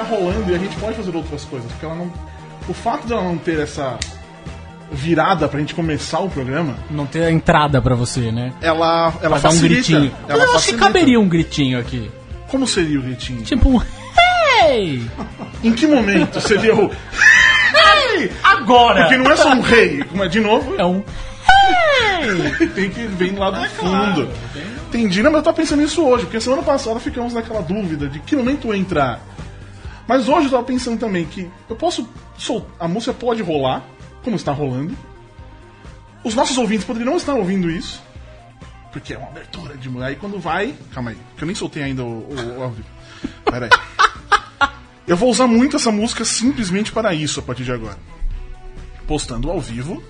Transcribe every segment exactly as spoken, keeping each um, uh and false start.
ficar rolando e a gente pode fazer outras coisas, porque ela não... O fato dela não ter essa virada pra gente começar o programa... Não ter a entrada pra você, né? Ela, ela pra facilita. Dar um gritinho. Ela eu facilita. Acho que caberia um gritinho aqui. Como seria o gritinho? Tipo um... Hey! Em que momento seria o... Hey! Agora! Porque não é só um rei, como é de novo... É um... Hey! Tem que vir lá do ah, fundo. Claro. Entendi, não, mas eu tô pensando nisso hoje, porque semana passada ficamos naquela dúvida de que momento entrar. Mas hoje eu tava pensando também que eu posso soltar, a música pode rolar, como está rolando. Os nossos ouvintes poderiam não estar ouvindo isso, porque é uma abertura de mulher. Aí quando vai... Calma aí, que eu nem soltei ainda o, o, o áudio. Pera aí. Eu vou usar muito essa música simplesmente para isso a partir de agora. Postando ao vivo.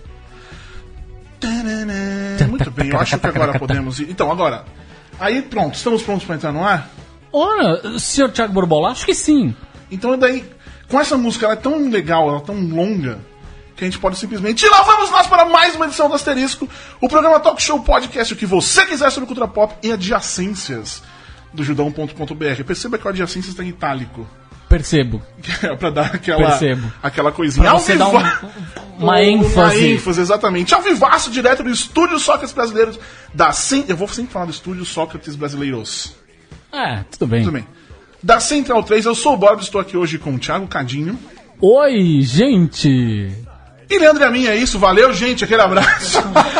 Muito bem, eu acho que agora podemos ir. Então, agora... Aí pronto, estamos prontos para entrar no ar? Ora, senhor Thiago Borbola, acho que sim. Então daí, com essa música, ela é tão legal, ela é tão longa, que a gente pode simplesmente... E lá vamos nós para mais uma edição do Asterisco, o programa Talk Show Podcast, o que você quiser sobre cultura pop e adjacências do judão ponto com ponto b r. Perceba que o adjacências está em itálico. Percebo. É pra dar aquela, Percebo. aquela coisinha. Pra você dar um, uma ênfase. Uma ênfase, exatamente. Ao vivaço, direto do Estúdio Sócrates Brasileiros. Da Cent... Eu vou sempre falar do Estúdio Sócrates Brasileiros. É, tudo bem. Tudo bem. Da Central três, eu sou o Bob, estou aqui hoje com o Thiago Cadinho. Oi, gente! E Leandro e a mim, é isso. Valeu, gente. Aquele abraço.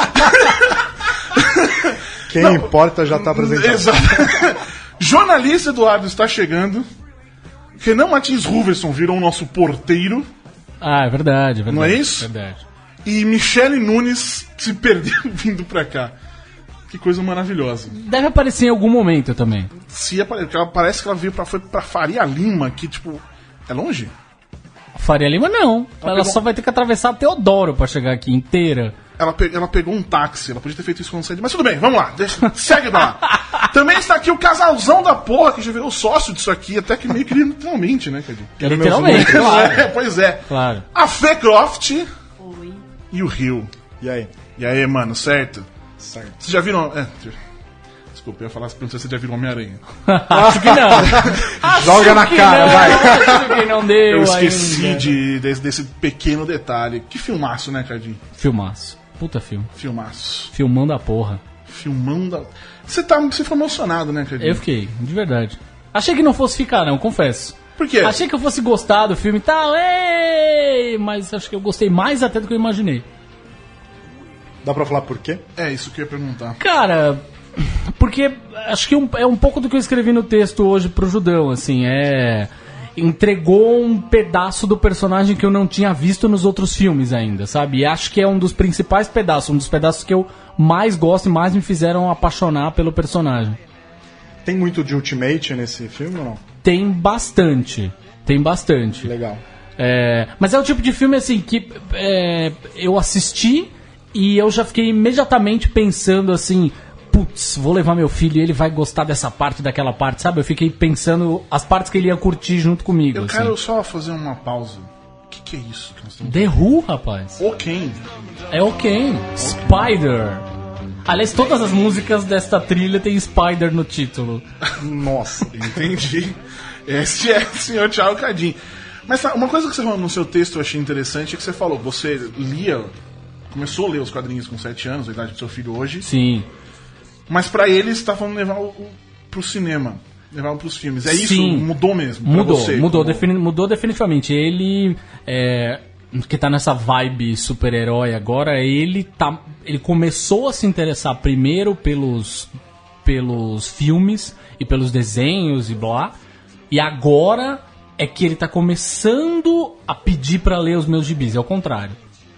Quem Não, importa já está apresentado. Exato. Jornalista Eduardo está chegando. Renan Martins Ruverson virou o nosso porteiro. Ah, é verdade, é verdade. Não é isso? Verdade. E Michele Nunes se perdeu vindo pra cá. Que coisa maravilhosa. Deve aparecer em algum momento também. Se apare... ela parece que ela veio pra, foi pra Faria Lima, que tipo... É longe? Faria Lima não. Ela, ela pegou... só vai ter que atravessar a Teodoro pra chegar aqui inteira. Ela, pe... ela pegou um táxi, ela podia ter feito isso quando saiu. Mas tudo bem, vamos lá. Deixa... Segue lá. Também está aqui o casalzão da porra, que já virou sócio disso aqui, até que meio que literalmente, né, Cadinho? Literalmente, claro. É, pois é. Claro. A Fê Croft. Oi. E o Rio. E aí? E aí, mano, certo? Certo. Vocês já viram... É, desculpa, eu ia falar se você já viram Homem-Aranha. Acho que não. Acho Joga na que cara, não. vai. Acho que não deu. Eu esqueci ainda. de, desse, desse pequeno detalhe. Que filmaço, né, Cadinho? Filmaço. Puta filme. Filmaço. Filmão da porra. Filmão da... Você, tá, você ficou emocionado, né, Cadinho? Eu fiquei, de verdade. Achei que não fosse ficar, não, confesso. Por quê? Achei que eu fosse gostar do filme e tal, ei, mas acho que eu gostei mais até do que eu imaginei. Dá pra falar por quê? É isso que eu ia perguntar. Cara, porque acho que um, é um pouco do que eu escrevi no texto hoje pro Judão, assim, é... Entregou um pedaço do personagem que eu não tinha visto nos outros filmes ainda, sabe? E acho que é um dos principais pedaços, um dos pedaços que eu mais gosto e mais me fizeram apaixonar pelo personagem. Tem muito de Ultimate nesse filme ou não? Tem bastante, tem bastante. Legal. É, mas é o tipo de filme assim que é, eu assisti e eu já fiquei imediatamente pensando assim, putz, vou levar meu filho e ele vai gostar dessa parte, daquela parte, sabe? Eu fiquei pensando as partes que ele ia curtir junto comigo. Eu assim. quero só fazer uma pausa. O que, que é isso que nós estamos The Who, rapaz. Ok. É ok. Spider. Aliás, todas as músicas desta trilha tem Spider no título. Nossa. Entendi. Esse é o senhor Thiago Cadinho. Mas tá, uma coisa que você falou no seu texto eu achei interessante é que você falou, você lia, começou a ler os quadrinhos com sete anos, a idade do seu filho hoje. Sim. Mas pra ele você tá falando levar o, o, pro cinema, levar pros filmes. É isso? Sim. Mudou mesmo? Mudou, você, mudou, como... defini- mudou definitivamente. Ele, é, que tá nessa vibe super-herói agora, ele, tá, ele começou a se interessar primeiro pelos, pelos filmes e pelos desenhos e blá. E agora é que ele tá começando a pedir pra ler os meus gibis. É o contrário.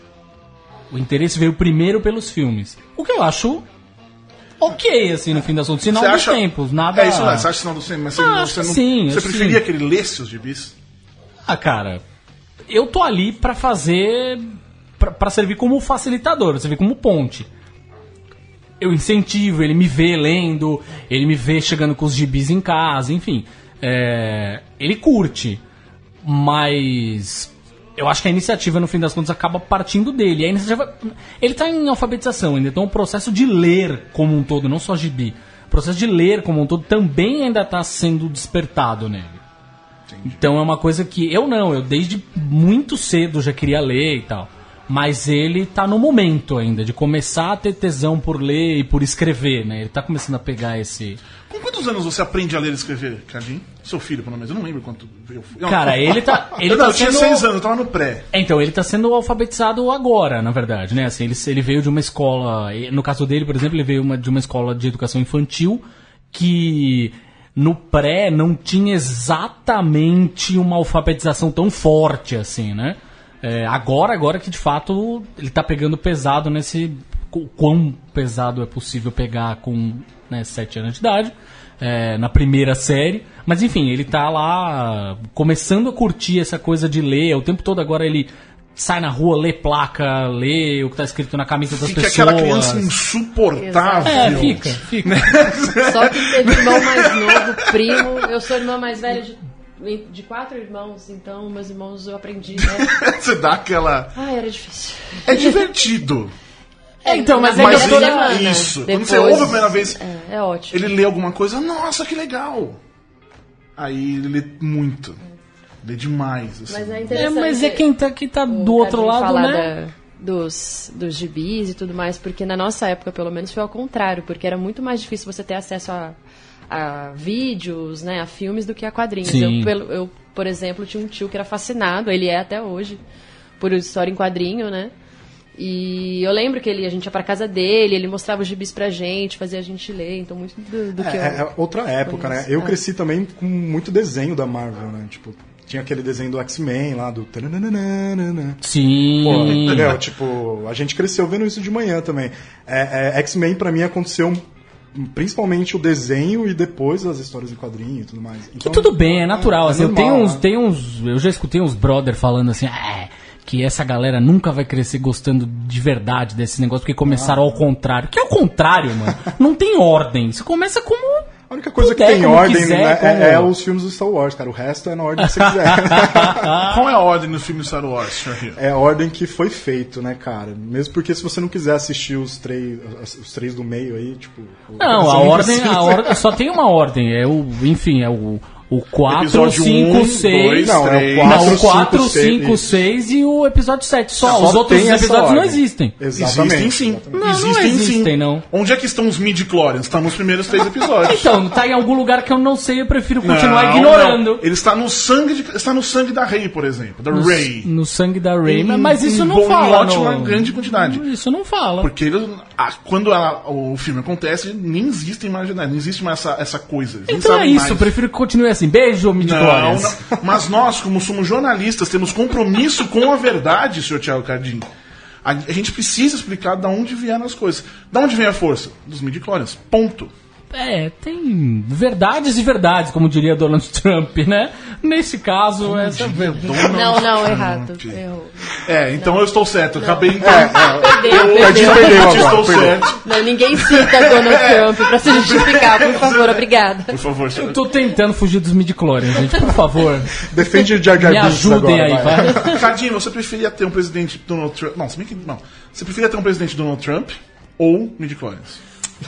O interesse veio primeiro pelos filmes. O que eu acho... ok, assim, no fim das contas. Sinal Você dos acha... tempos, nada... É isso, não, você acha sinal dos tempos, mas você, Ah, não, acho você, que não, sim, você acho preferia sim. que ele lesse os gibis? Ah, cara, eu tô ali pra fazer... Pra, pra servir como facilitador, servir como ponte. Eu incentivo, ele me vê lendo, ele me vê chegando com os gibis em casa, enfim. É, ele curte, mas... eu acho que a iniciativa, no fim das contas, acaba partindo dele. A iniciativa, ele está em alfabetização ainda, então o processo de ler como um todo, não só gibi, o processo de ler como um todo também ainda está sendo despertado nele. Então é uma coisa que eu não, eu desde muito cedo já queria ler e tal. Mas ele tá no momento ainda de começar a ter tesão por ler e por escrever, né? Ele tá começando a pegar esse... Com quantos anos você aprende a ler e escrever, Cardim? Seu filho, pelo menos. Eu não lembro quanto... Eu, eu, Cara, ele tá... Ele eu, não, tá eu tinha sendo... seis anos, eu tava no pré. Então, ele tá sendo alfabetizado agora, na verdade, né? Assim, ele, ele veio de uma escola... No caso dele, por exemplo, ele veio uma, de uma escola de educação infantil que... No pré não tinha exatamente uma alfabetização tão forte assim, né? É, agora, agora que de fato ele tá pegando pesado nesse... O quão pesado é possível pegar com né, sete anos de idade, é, na primeira série. Mas enfim, ele tá lá começando a curtir essa coisa de ler. O tempo todo agora ele sai na rua, lê placa, lê o que tá escrito na camisa das fica pessoas. Fica aquela criança insuportável. É, fica, fica. Só que teve irmão mais novo, primo. Eu sou irmã mais velha de, de quatro irmãos, então meus irmãos eu aprendi, né? Você dá aquela... Ah, era difícil. É divertido. É, então, mas, mas é ele, toda... isso. Depois, Quando você ouve a primeira vez, é, é ótimo. ele lê alguma coisa, nossa, que legal. Aí ele lê muito. Lê demais. Assim. Mas é É, interessante. mas é quem tá, quem tá do o outro Carlinhos lado, falar né? da, dos, dos gibis e tudo mais, porque na nossa época, pelo menos, foi ao contrário, porque era muito mais difícil você ter acesso a, a vídeos, né, a filmes, do que a quadrinhos. Sim. Eu, pelo- eu, por exemplo, tinha um tio que era fascinado, ele é até hoje, por história em quadrinho, né? E eu lembro que ele, a gente ia pra casa dele, ele mostrava os gibis pra gente, fazia a gente ler, então muito do, do que eu... É, é outra época, né? conheço. Eu É. cresci também com muito desenho da Marvel, né? Tipo, tinha aquele desenho do X-Men lá, do... tarananana. Sim. Pô, entendeu? Tipo, a gente cresceu vendo isso de manhã também. É, é, X-Men pra mim aconteceu principalmente o desenho e depois as histórias em quadrinho e tudo mais. Que Então, tudo bem, é natural. é assim, eu normal, tenho uns, né? tenho uns. Eu já escutei uns brother falando assim, ah, que essa galera nunca vai crescer gostando de verdade desse negócio, porque começaram ao contrário. Que é o contrário, mano. Não tem ordem. Você começa como. A única coisa que puder, tem como ordem quiser, né, como- é, é os filmes do Star Wars, cara. O resto é na ordem que você quiser. Qual é a ordem no filme Star Wars, senhor Rio? É a ordem que foi feito, né, cara? Mesmo porque se você não quiser assistir os três, os três do meio aí, tipo... Não, você a ordem, precisa. a ordem. Só tem uma ordem. É o. Enfim, é o. O quatro, Episódio cinco, um, seis. dois, Não, é três. o Não, quatro, o quatro, cinco, cinco, seis e o episódio sete. Só. Só Os outros tem essa episódios não ordem. existem. Exatamente. Existem sim. Não, não existem, existem, sim. não. Onde é que estão os midi-chlorians? Está nos primeiros três episódios. Então, tá em algum lugar que eu não sei, eu prefiro continuar Não, ignorando. não. Ele está no sangue de, está no sangue da Rey, por exemplo, da No, Rey. no sangue da Rey, Em- mas isso em não bom- em fala. ótima no- grande quantidade. Isso não fala. Porque ele, a- quando ela- o filme acontece, nem existe imaginário, não existe mais essa, essa coisa. Eles nem Então é sabem isso, eu mais. prefiro que continue assim. Beijo, Não, midi-chlorians. não. Mas nós, como somos jornalistas, temos compromisso com a verdade, senhor Thiago Cardim. A, a gente precisa explicar de onde vieram as coisas. De onde vem a força? Dos midi-chlorians. Ponto. É, tem verdades e verdades, como diria Donald Trump, né? Nesse caso, essa é verdade. Não, não, errado. Errou. É, então eu estou certo. Eu acabei então. Perdeu, eu perdeu. perdeu eu agora, estou perdeu. certo. Não, ninguém cita Donald Trump pra se justificar, por favor, obrigada. Por favor, Eu senhor. tô tentando fugir dos midi-chlorians, gente, por favor. Defende o Jar Jar Me Binks ajudem agora, aí, vai. vai. Cadinho, você preferia ter um presidente Donald Trump. Não, se bem que. Não. Você preferia ter um presidente Donald Trump ou midi-chlorians?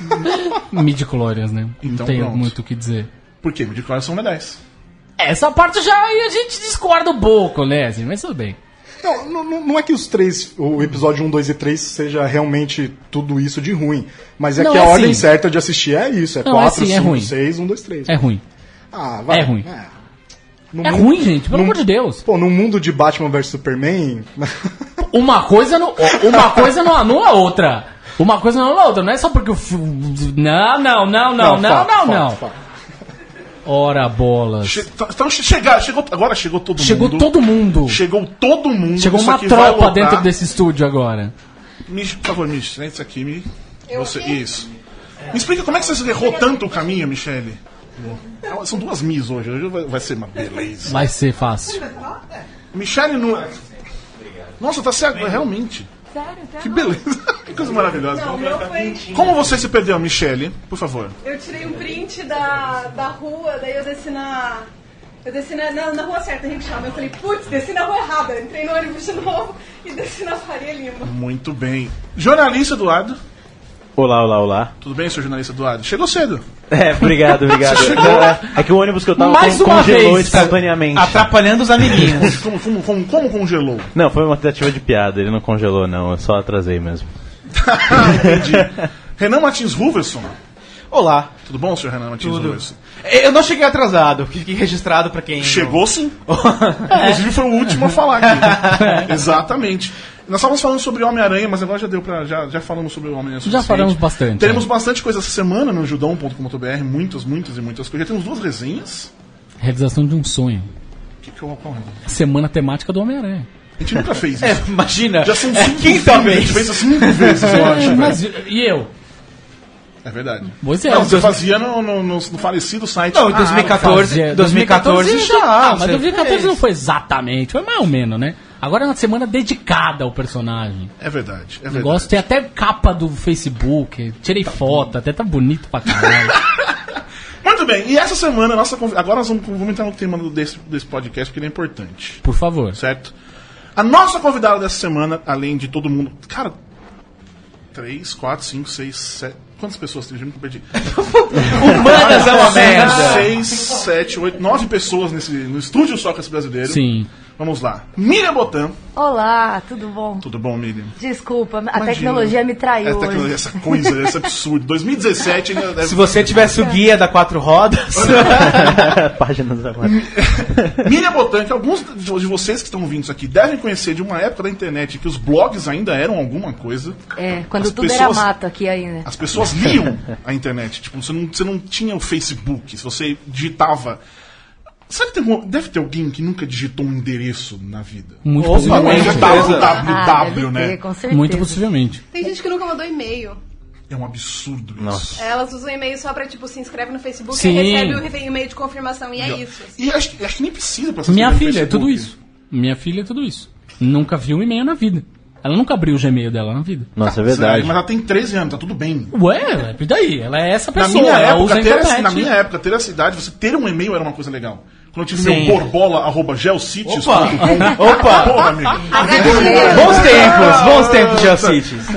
Midi-chlorians, né? Então não tenho pronto. muito o que dizer. Por quê? Midi-chlorians são medais. Essa parte já aí a gente discorda um pouco, né? Assim, mas tudo bem. Não, não, não é que os três, o episódio um, dois e três seja realmente tudo isso de ruim. Mas é Não, que é a ordem sim. certa de assistir é isso. É Não, é quatro, sim, é cinco, ruim. seis, um, dois, três. É ruim. Ah, vai. É ruim. No É mundo- ruim, gente, pelo no- amor de Deus. Pô, no mundo de Batman versus Superman... Uma coisa não, uma coisa não anula a outra. Uma coisa não anula a outra. Não é só porque o filme. Não, não, não, não, não, fato, não, fato, não. fato. Ora bolas. Che- Então, che- chegar, chegou, agora chegou todo Chegou mundo. todo mundo. Chegou todo mundo. Chegou Isso uma aqui vai tropa lotar. dentro desse estúdio agora. Mich, por favor, Mich, senta isso aqui. Me, você, isso. Me explica como é que você errou tanto o caminho, Michele. São duas Mis hoje. Hoje vai, vai ser uma beleza. Vai ser fácil. Michele não. Nossa, tá certo, realmente. Sério, tá? Que beleza. Que coisa maravilhosa. Não, o meu foi... Como você se perdeu, Michele? Por favor. Eu tirei um print da, da rua, daí eu desci na... Eu desci na, na, na rua certa, a gente chama. Eu falei, putz, desci na rua errada. Entrei no ônibus de novo e desci na Faria Lima. Muito bem. Jornalista Eduardo. Olá, olá, olá. Tudo bem, senhor jornalista Eduardo? Chegou cedo. É, obrigado, obrigado. Não, é, é que o ônibus que eu tava Mais con- uma congelou vez, espontaneamente. atrapalhando os amiguinhos. Como, como, como, como congelou? Não, foi uma tentativa de piada, ele não congelou não, eu só atrasei mesmo. Entendi. Renan Martins Ruverson. Olá. Tudo bom, senhor Renan Martins Tudo. Ruverson? Eu não cheguei atrasado, fiquei registrado pra quem... Chegou sim. Inclusive foi o último a falar aqui. Exatamente. Nós estávamos falando sobre Homem-Aranha, mas agora já deu pra. Já, já falamos sobre o Homem-Aranha. Já falamos bastante. Teremos é. bastante coisa essa semana no judão ponto com ponto b r, muitas, muitas e muitas coisas. Já temos duas resenhas. Realização de um sonho. Que que eu, qual é? Semana temática do Homem-Aranha. A gente nunca fez isso. É, imagina. Já são é, cinco quinta filmes, a gente vez. fez isso cinco vezes, eu acho. Mas velho. e eu? É verdade. Pois é. Não, você dois- fazia no, no, no, no falecido site. Não, em Ah, dois mil e quatorze, fazia- dois mil e quatorze já. Ah, mas você dois mil e quatorze fez. não foi exatamente, foi mais ou menos, né? Agora é uma semana dedicada ao personagem. É verdade, é O verdade. negócio tem até capa do Facebook, tirei foto, até tá bonito pra caralho. Muito bem, e essa semana, nossa conv- agora nós vamos, vamos entrar no tema do- desse, desse podcast, porque ele é importante, Por favor. certo? A nossa convidada dessa semana, além de todo mundo... Cara, três, quatro, cinco, seis, sete... Quantas pessoas tem? Eu me perdi. Humanas é uma merda. seis, sete, oito, nove pessoas nesse, no estúdio Sócrates Brasileiro. Sim. Vamos lá. Miriam Botan. Olá, tudo bom? Tudo bom, Miriam? Desculpa, a Imagina. tecnologia me traiu Essa, tecnologia, hoje. essa coisa, esse absurdo. dois mil e dezessete ainda deve... Se você tivesse o guia da quatro rodas... Páginas agora. Miriam Botan, que alguns de vocês que estão ouvindo isso aqui devem conhecer de uma época da internet que os blogs ainda eram alguma coisa. É, quando As tudo pessoas- era mato aqui ainda. As pessoas liam a internet. Tipo, você não, você não tinha o Facebook. Se você digitava... Sabe que tem, algum- deve ter alguém que nunca digitou um endereço na vida? Muito Opa, possivelmente. com W certeza. W Ah, W, deve né? ter, com certeza. Muito possivelmente. Tem gente que nunca mandou e-mail. É um absurdo isso. Nossa. Elas usam e-mail só pra, tipo, se inscreve no Facebook Sim. e recebe o e-mail de confirmação e é isso. E acho, acho que nem precisa pra se Minha inscrever no filha é tudo Facebook. isso. Minha filha é tudo isso. Nunca viu um e-mail na vida. Ela nunca abriu o Gmail dela na vida. Nossa, é Sério, verdade. mas ela tem treze anos, tá tudo bem. Ué, e daí? Ela é essa Na pessoa, minha, ela época, usa a ter, internet. na minha época, ter essa idade, você ter um e-mail era uma coisa legal. Quando eu tive Sim. meu borbola, arroba geocities. Opa! ponto com. Opa! Porra, amigo. Bons tempos, bons tempos, Geocities.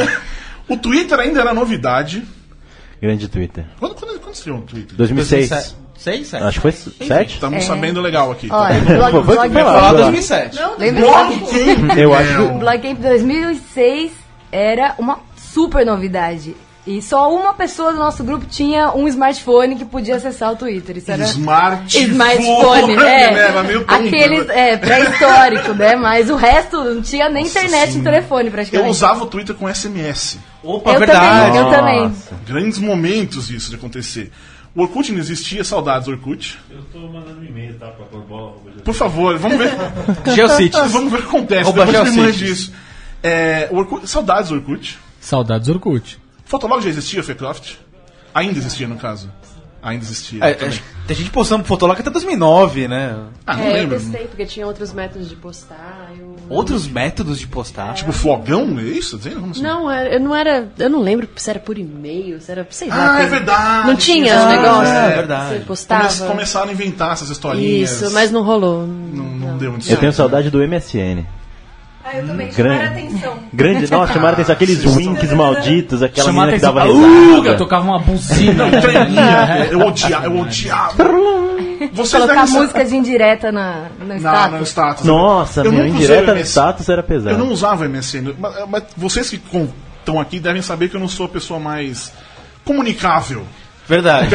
O Twitter ainda era novidade. Grande Twitter. Quando, quando, quando estreou o Twitter? dois mil e seis. Seis, sete? Acho que foi sete? Estamos sabendo legal aqui. Olha, Pô, Blog, foi- blog, vai lá. Falar Vai lá. dois mil e sete. Não, Lembra Blog do Game. Eu acho O Black Game dois mil e seis era uma super novidade. E só uma pessoa do nosso grupo tinha um smartphone que podia acessar o Twitter. Isso era Smartphone. smartphone, né? é. Era meio tonto, Aqueles, né? é, pré-histórico, né? Mas o resto não tinha nem Nossa internet Senhora. no telefone, Eu praticamente. usava o Twitter com S M S. Opa, Eu verdade. também, eu também. Nossa. Grandes momentos isso de acontecer. O Orkut não existia, saudades Orkut. Eu tô mandando um e-mail, tá? Pra Borbola. Por favor, vamos ver. Geocities. Vamos ver o que acontece. Opa, Depois me mande Geocities. isso. É, o Orkut, saudades Orkut. Saudades Orkut. Fotolog já existia, Fecroft? Ainda existia, no caso. Ainda existia. É, também. é, tem gente postando Fotolog até dois mil e nove, né? Ah, não É, eu lembro. testei, porque tinha outros métodos de postar. eu- Outros métodos de postar. Tipo fogão, é isso? Tá dizendo? Como assim? Não, era- eu não era. Eu não lembro se era por e-mail, se era. Sei lá. Ah, é tem- verdade. Não tinha Isso, os negócios? é verdade. Você postava. Come- começaram a inventar essas historinhas. Isso, mas não rolou. Não, não deu muito Eu tenho certo. saudade do M S N. Ah, eu também. Grande. Chamaram atenção. Grande, nossa, chamaram atenção. Aqueles winks malditos, aquela Chamar menina que atenção. dava Uh, eu risada. tocava uma buzina. Treminha, eu odiava, eu odiava. Vocês Colocar devem sa- música de indireta na, no na, status. no status. Nossa, Eu meu, nunca usei indireta o no M S N. status era pesado. Eu não usava M S N, mas, mas vocês que estão aqui devem saber que eu não sou a pessoa mais comunicável. Verdade.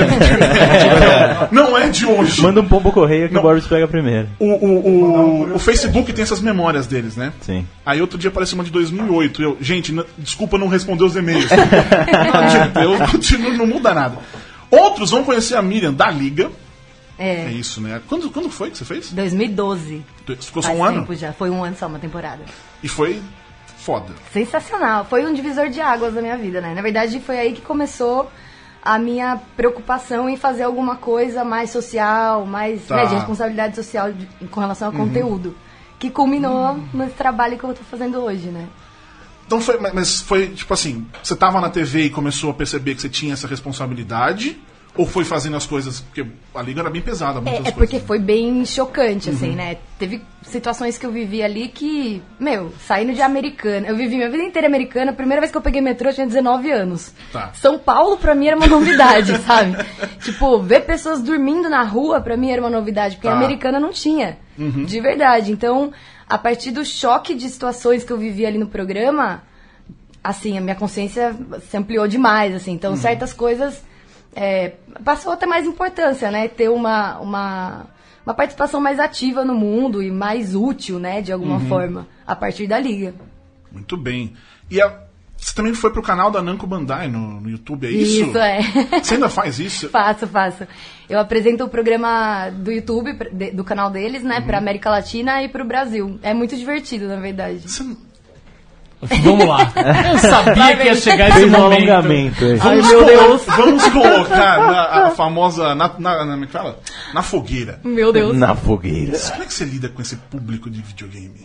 Não é de hoje. Manda um pombo correio que Não. o Boris pega primeiro. O, o, o, o Facebook tem essas memórias deles, né? Sim. Aí outro dia apareceu uma de dois mil e oito. Eu, gente, n- desculpa não responder os e-mails. Não adianta, eu continuo, não muda nada. Outros vão conhecer a Miriam da Liga. É É, isso, né? Quando, quando foi que você fez? dois mil e doze. Ficou só Faz um ano? tempo já. Foi um ano só, uma temporada. E foi foda. Sensacional. Foi um divisor de águas da minha vida, né? Na verdade, foi aí que começou a minha preocupação em fazer alguma coisa mais social, mais Tá. né, de responsabilidade social de- com relação ao conteúdo. Que culminou nesse trabalho que eu tô fazendo hoje, né? Então foi, mas- mas foi tipo assim, você tava na T V e começou a perceber que você tinha essa responsabilidade? Ou foi fazendo as coisas, porque a Liga era bem pesada, muitas É, é coisas. porque foi bem chocante, assim, né? Teve situações que eu vivi ali que, meu, saindo de Americana. Eu vivi minha vida inteira americana. A primeira vez que eu peguei metrô eu tinha dezenove anos. Tá. São Paulo pra mim era uma novidade, sabe? Tipo, ver pessoas dormindo na rua pra mim era uma novidade, porque Tá. a Americana não tinha. Uhum. De verdade. Então, a partir do choque de situações que eu vivi ali no programa, assim, a minha consciência se ampliou demais, assim. Então, Uhum. certas coisas é, passou a ter mais importância, né? Ter uma... uma uma participação mais ativa no mundo e mais útil, né, de alguma Uhum. forma, a partir da liga. Muito bem. E a- você também foi pro canal da Namco Bandai no, no YouTube, é isso? Isso, é. Você ainda faz isso? Faço, faço. Eu apresento o programa do YouTube, pra- de- do canal deles, né, pra América Latina e pro Brasil. É muito divertido, na verdade. Você não- Vamos lá. Eu sabia Vai que ia ver. chegar esse Fez um momento. alongamento. é. Vamos, meu colo- Deus. vamos colocar na, a famosa. Na, na, na, como é que fala? Na fogueira. Meu Deus. Na fogueira. Como é que você lida com esse público de videogame?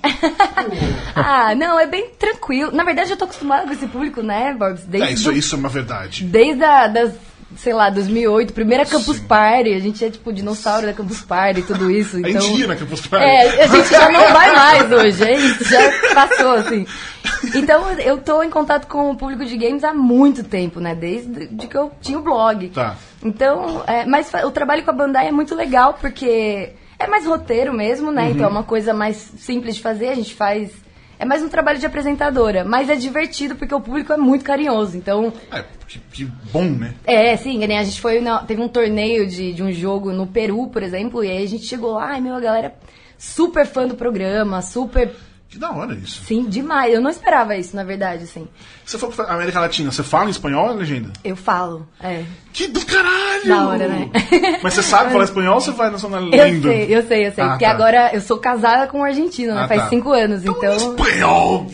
Ah, não, é bem tranquilo. Na verdade, eu tô acostumada com esse público, né, Borbs? Desde É, isso, do- isso é uma verdade. Desde a, das, sei lá, dois mil e oito, primeira Campus Sim. Party, a gente é tipo dinossauro da Campus Party e tudo isso. A Então, gente ia na Campus Party. é, a gente já não vai mais hoje, é isso, já passou, assim. Então, eu tô em contato com o público de games há muito tempo, né, desde de que eu tinha o blog. Tá. Então, é, mas fa- o trabalho com a Bandai é muito legal, porque é mais roteiro mesmo, né, então é uma coisa mais simples de fazer, a gente faz... É mais um trabalho de apresentadora, mas é divertido porque o público é muito carinhoso, então... É, que, que bom, né? É, sim, que nem a gente foi, na- teve um torneio de, de um jogo no Peru, por exemplo, e aí a gente chegou lá, ai meu, a galera super fã do programa, super, Que da hora isso. sim, demais. Eu não esperava isso, na verdade, assim. Você falou que foi América Latina, você fala em espanhol ou é legenda? Eu falo, é. Que do caralho! Da hora, né? Mas você sabe falar espanhol ou você vai na zona Eu lendo? sei, eu sei, eu sei. Ah, porque tá. agora eu sou casada com um argentino, né? Ah, Faz tá. cinco anos, então... Espanhol!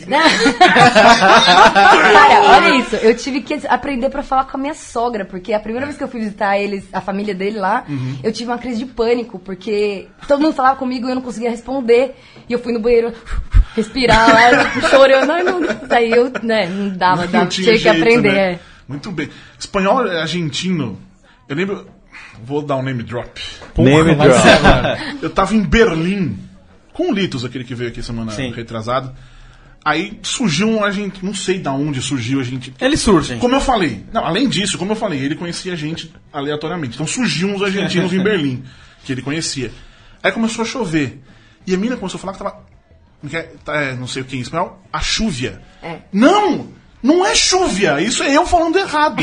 Cara, olha isso. Eu tive que aprender pra falar com a minha sogra, porque a primeira vez que eu fui visitar eles, a família dele lá, Uhum. eu tive uma crise de pânico, porque todo mundo falava comigo e eu não conseguia responder. E eu fui no banheiro respirar lá, chorando. Ai, meu Deus. Aí eu, né, não dava, dava Não tinha, que jeito, aprender. né? É. Muito bem. Espanhol é argentino. Eu lembro. Vou dar um name drop. Name vai drop. ser agora. Eu tava em Berlim com o Litos, aquele que veio aqui semana Sim. retrasada. Aí surgiu um argentino. Não sei de onde surgiu a gente. Eles surgem. Como eu falei, não, além disso, como eu falei, ele conhecia a gente aleatoriamente. Então surgiu uns argentinos em Berlim, que ele conhecia. Aí começou a chover. E a mina começou a falar que tava. que é, tá, é, não sei o que em espanhol, a chúvia. É. Não! Não é chúvia! Isso é eu falando errado.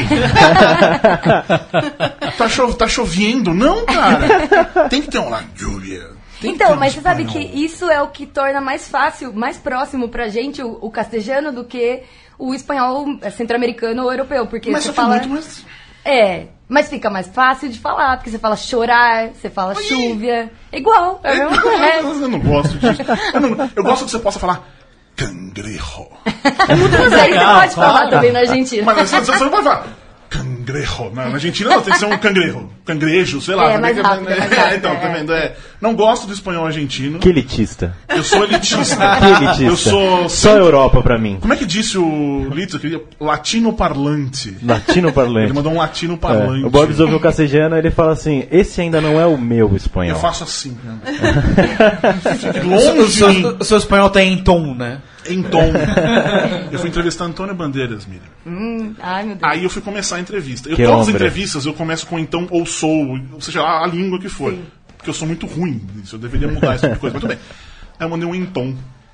tá, cho tá chovendo? Não, cara! Tem que ter um lá, lluvia. Tem que ter Então, um mas você sabe que espanhol. isso é o que torna mais fácil, mais próximo pra gente o, o castelhano do que o espanhol centro-americano ou europeu. Porque Mas você só que fala. muito mais. É, mas fica mais fácil de falar, porque você fala chorar, você fala chúvia. É igual, é a mesma coisa. É. Eu não gosto disso. Eu, não- eu gosto que você possa falar cangrejo. Mas aí você legal, pode falar claro. também na Argentina. Mas você, você não pode falar cangrejo. Na Argentina não, tem que ser um cangrejo. Cangrejo, sei lá. É, também mais que- rápido, é mais rápido, então, é. tá vendo? É, não gosto do espanhol argentino. Que elitista. Eu sou elitista. Que elitista. Eu sou. Só Europa pra mim. Como é que disse o Lito? Eu queria latino parlante. Latino Ele parlante. mandou um latino É. parlante. O Bob ouviu o castelhano e ele fala assim: esse ainda não é o meu espanhol. Eu faço assim, cara. Fique longe O de seu, mim. o seu espanhol tá em tom, né? Em tom. Eu fui entrevistar Antônio Bandeiras, Miriam. Hum, ai, meu Deus. Aí eu fui começar a entrevista. Eu, Que todas as hombre. entrevistas eu começo com então ou sou, ou seja, a, a língua que for. Sim. Porque eu sou muito ruim nisso, eu deveria mudar esse tipo de coisa, mas tudo bem. Aí eu mandei um entom.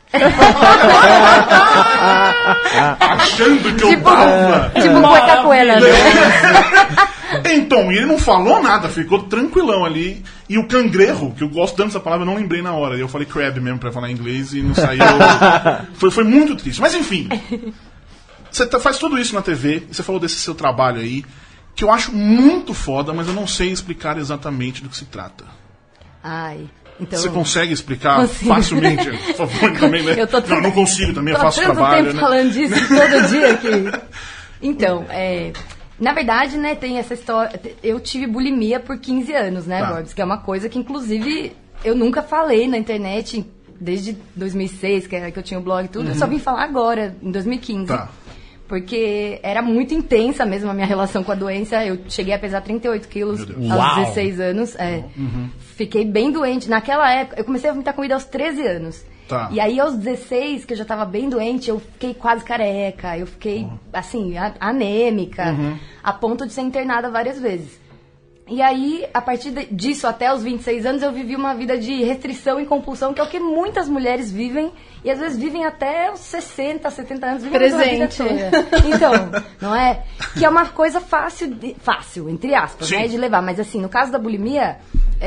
Achando que eu Tipo, tava. tipo Portacuela, né? Então, e ele não falou nada, ficou tranquilão ali. E o cangrejo, que eu gosto tanto dessa palavra, eu não lembrei na hora. Eu falei crab mesmo pra falar em inglês e não saiu. foi, foi muito triste. Mas enfim. Você tá- faz tudo isso na T V, e você falou desse seu trabalho aí, que eu acho muito foda, mas eu não sei explicar exatamente do que se trata. Ai, então... Você consegue explicar Consigo. facilmente, por favor, também, né? Eu tô Não, não consigo também, eu Tô há faço tanto trabalho, tempo né? falando disso todo dia que... Então, é... Na verdade, né, tem essa história... Eu tive bulimia por quinze anos, né, Tá. Borbs? Que é uma coisa que, inclusive, eu nunca falei na internet desde dois mil e seis, que, é, que eu tinha o blog e tudo. Eu só vim falar agora, em dois mil e quinze. Tá. Porque era muito intensa mesmo a minha relação com a doença. Eu cheguei a pesar trinta e oito quilos aos Uau. dezesseis anos. É. Uhum. Fiquei bem doente. Naquela época, eu comecei a vomitar comida aos treze anos. Tá. E aí, aos dezesseis, que eu já tava bem doente, eu fiquei quase careca. Eu fiquei, uhum. assim, a- anêmica. Uhum. A ponto de ser internada várias vezes. E aí, a partir de, disso, até os vinte e seis anos, eu vivi uma vida de restrição e compulsão, que é o que muitas mulheres vivem, e às vezes vivem até os sessenta, setenta anos, vivem a vida toda. Então, não é? Que é uma coisa fácil, de, fácil, entre aspas, né, de levar. Mas assim, no caso da bulimia,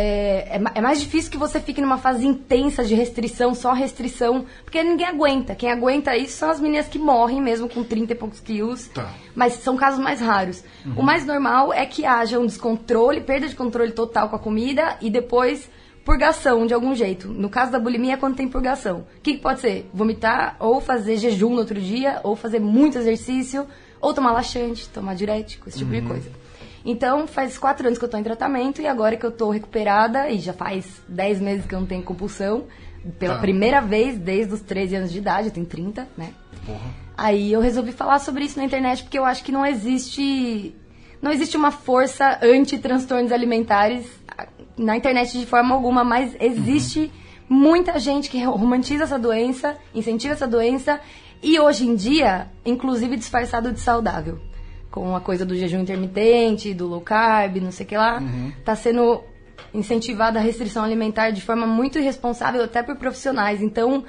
é, é, é mais difícil que você fique numa fase intensa de restrição, só restrição, porque ninguém aguenta. Quem aguenta isso são as meninas que morrem mesmo com trinta e poucos quilos, tá. Mas são casos mais raros. Uhum. O mais normal é que haja um descontrole, perda de controle total com a comida e depois purgação de algum jeito. No caso da bulimia é quando tem purgação. O que, que pode ser? Vomitar, ou fazer jejum no outro dia, ou fazer muito exercício, ou tomar laxante, tomar diurético, esse tipo uhum. de coisa. Então, faz quatro anos que eu tô em tratamento e agora que eu tô recuperada, e já faz dez meses que eu não tenho compulsão, pela tá. primeira vez desde os treze anos de idade, eu tenho trinta, né? Porra. Aí eu resolvi falar sobre isso na internet porque eu acho que não existe... Não existe uma força anti-transtornos alimentares na internet de forma alguma, mas existe uhum. muita gente que romantiza essa doença, incentiva essa doença, e hoje em dia, inclusive disfarçado de saudável. Com a coisa do jejum intermitente, do low carb, não sei o que lá, uhum. tá sendo incentivada a restrição alimentar de forma muito irresponsável, até por profissionais. Então,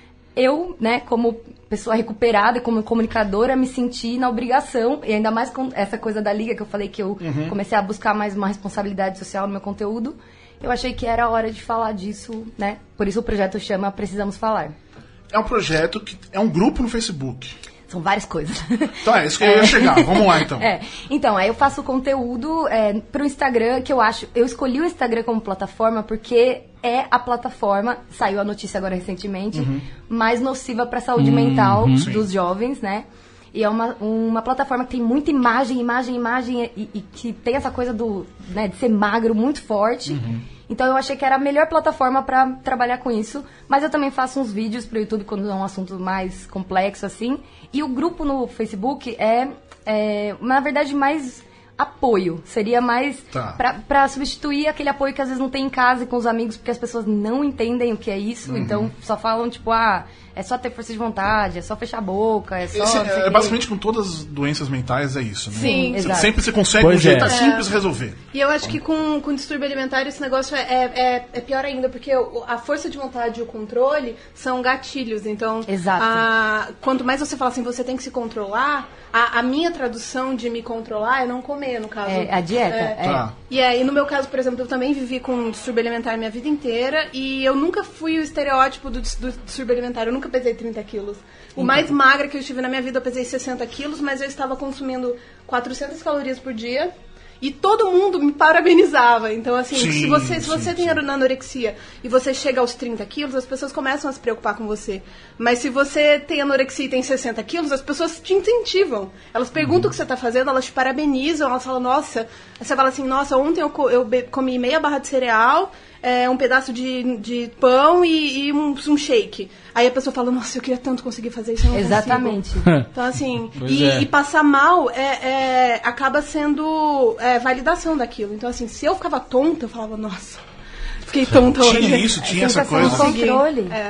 eu, né, como pessoa recuperada e como comunicadora, me senti na obrigação, e ainda mais com essa coisa da liga que eu falei que eu uhum. comecei a buscar mais uma responsabilidade social no meu conteúdo, eu achei que era hora de falar disso, né? Por isso o projeto chama Precisamos Falar. É um projeto que é um grupo no Facebook. São várias coisas. Então é isso que eu ia chegar. Vamos lá, então. É. Então, aí eu faço conteúdo é, pro Instagram, que eu acho... Eu escolhi o Instagram como plataforma porque é a plataforma, saiu a notícia agora recentemente, uhum. mais nociva pra saúde uhum. mental dos Sim. jovens, né? E é uma, uma plataforma que tem muita imagem, imagem, imagem, e, e que tem essa coisa do, né, de ser magro muito forte. Uhum. Então eu achei que era a melhor plataforma para trabalhar com isso. Mas eu também faço uns vídeos pro YouTube quando é um assunto mais complexo, assim. E o grupo no Facebook é, é na verdade, mais apoio. Seria mais tá. pra, pra substituir aquele apoio que às vezes não tem em casa e com os amigos, porque as pessoas não entendem o que é isso. Uhum. Então só falam, tipo, ah... É só ter força de vontade, é só fechar a boca, é só... Esse, é, basicamente com todas as doenças mentais é isso, né? Sim, você, exato. Sempre você consegue pois um jeito é. simples de resolver. E eu acho que com, com distúrbio alimentar esse negócio é, é, é pior ainda, porque a força de vontade e o controle são gatilhos. Então, exato. A, quanto mais você fala assim, você tem que se controlar, a, a minha tradução de me controlar é não comer, no caso. É a dieta. É. É. Tá. E aí, no meu caso, por exemplo, eu também vivi com distúrbio alimentar minha vida inteira e eu nunca fui o estereótipo do, do distúrbio alimentar, eu nunca pesei trinta quilos. O mais magra que eu estive na minha vida, eu pesei sessenta quilos, mas eu estava consumindo quatrocentas calorias por dia e todo mundo me parabenizava. Então, assim, sim, se você, se você sim, tem sim. anorexia e você chega aos trinta quilos, as pessoas começam a se preocupar com você. Mas se você tem anorexia e tem sessenta quilos, as pessoas te incentivam. Elas perguntam uhum. o que você está fazendo, elas te parabenizam, elas falam, nossa... Você fala assim, nossa, ontem eu, co- eu be- comi meia barra de cereal... É, um pedaço de, de pão e, e um, um shake. Aí a pessoa fala, nossa, eu queria tanto conseguir fazer isso, eu não Exatamente. consigo. Então, assim, e, é. e passar mal é, é, acaba sendo é, validação daquilo. Então, assim, se eu ficava tonta, eu falava, nossa, fiquei tonta hoje. Tinha isso, tinha essa coisa. Um controle. É.